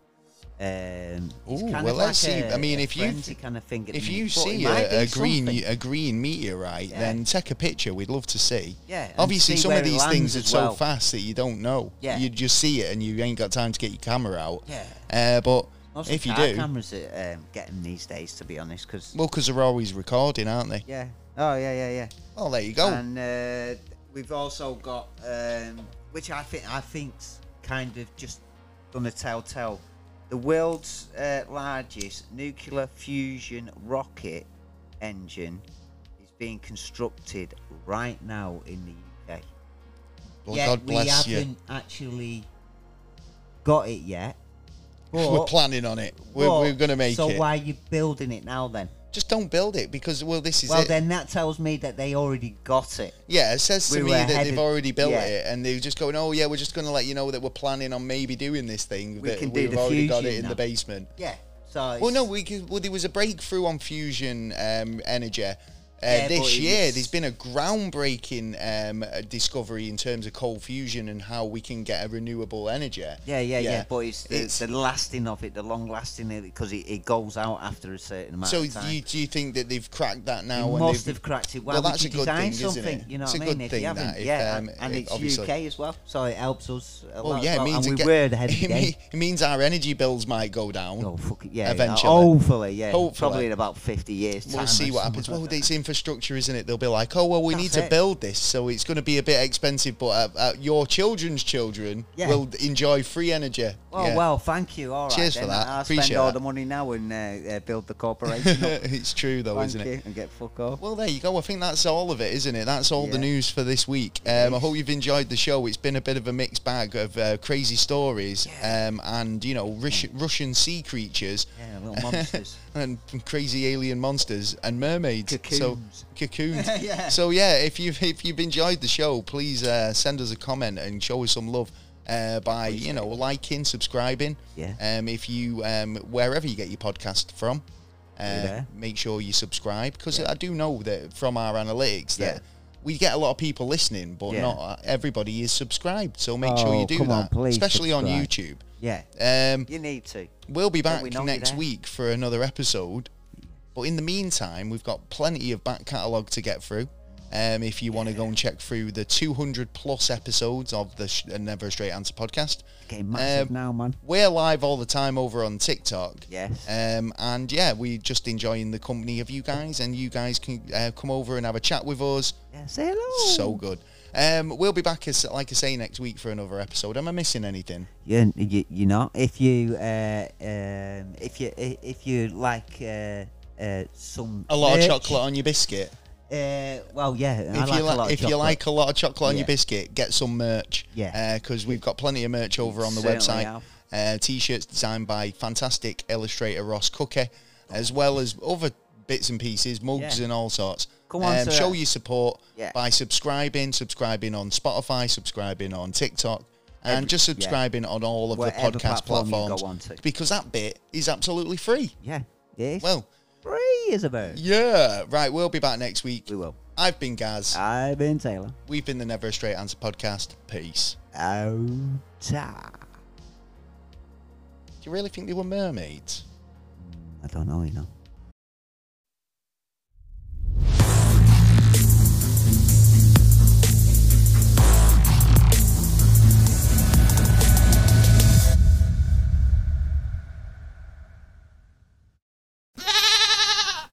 It's Ooh, kind well, of let's like see. I mean, a if you frenzy kind of thing. At the if minute, you but see it might be something. a green meteorite, Yeah. then take a picture. We'd love to see. Yeah, and Obviously, see some where of it these things lands are as so well. fast that you don't know. Yeah. You just see it and you ain't got time to get your camera out. Yeah. But Most if of you car do, cameras are getting these days, to be honest, because because they're always recording, aren't they? yeah. Oh yeah. Oh, there you go. And we've also got, which I think's kind of just gonna tell. The world's largest nuclear fusion rocket engine is being constructed right now in the UK. Well, Yet God bless we you. haven't actually got it yet. We're But- planning on it. but- We're going to make so it. why are you building it now then? Just don't build it because, well, this is Well, it. then that tells me that they already got it. Yeah, it says to we me were that they've headed- already built yeah. it, and they're just going, "Oh yeah, we're just going to let you know that we're planning on maybe doing this thing. We that can do we've the already got it fusion in now." the basement." Yeah. So Well, no, it's- there was a breakthrough on fusion energy Yeah, but this it year. was- There's been a groundbreaking discovery in terms of cold fusion and how we can get a renewable energy. Yeah. But it's the lasting of it, the long lasting of it, because it goes out after a certain amount So of time. do you think that they've cracked that now? They and must they've- have cracked it. Why Well, would that's you a good design thing, isn't something? it? You know It's what a I mean? good If thing you haven't, that if, yeah, um, and it's obviously- UK as well, so it helps us a Well, lot. yeah, as it well, means and it we were ahead of the it game. means our energy bills might go down. Oh fuck it, yeah! Eventually. Hopefully, yeah. Hopefully. Probably in about 50 years. We'll time see or what something happens. like Well, that. it's infrastructure, isn't it? They'll be like, "Oh, well, we need That's to it. build this, so it's going to be a bit expensive, but your children's children Yeah. will enjoy free energy." Oh Yeah. well, thank you. All right, Cheers for then. that. I'll Appreciate spend all that. the money now and build the corporation up. It's true, though, Thank isn't you, it? and get fuck off. Well, there you go. I think that's all of it, isn't it? That's all the Yeah. news for this week. It I is. hope you've enjoyed the show. It's been a bit of a mixed bag of crazy stories and, Russian sea creatures. Yeah, little monsters. And crazy alien monsters and mermaids. So Cocoons. cocoons. Yeah. So yeah, if you've enjoyed the show, please send us a comment and show us some love by liking, subscribing. Yeah. If you wherever you get your podcast from, there. make sure you subscribe because Yeah. I do know that from our analytics Yeah. that we get a lot of people listening, but Yeah. not everybody is subscribed. So make sure Oh, you do come on, that, please especially on subscribe. YouTube. Yeah, you need to. We'll be Don't back we know next you're there? week for another episode. But in the meantime, we've got plenty of back catalogue to get through. If you want to go and check through the 200 plus episodes of the Never a Straight Answer podcast. Getting massive now, man. We're live all the time over on TikTok. Yes. And yeah, we're just enjoying the company of you guys, and you guys can come over and have a chat with us. Yeah, say hello. So good. We'll be back, like I say, next week for another episode. Am I missing anything? You're not. If you like some A lot merch. of chocolate on your biscuit. Well, yeah. If you like a lot of chocolate on your biscuit, get some merch. Yeah. Because we've got plenty of merch over on the Certainly website. T-shirts designed by fantastic illustrator Ross Cooker, as well as other bits and pieces, mugs and all sorts. Come on, show your support Yeah. by subscribing on Spotify, subscribing on TikTok, and just subscribing on all of the Whatever podcast platform you platforms. go on to. Because that bit is absolutely free. Yeah. Yes. Well, free as a bird. yeah. Right, we'll be back next week. We will. I've been Gaz. I've been Taylor. We've been the Never a Straight Answer podcast. Peace. Out. Do you really think they were mermaids? I don't know,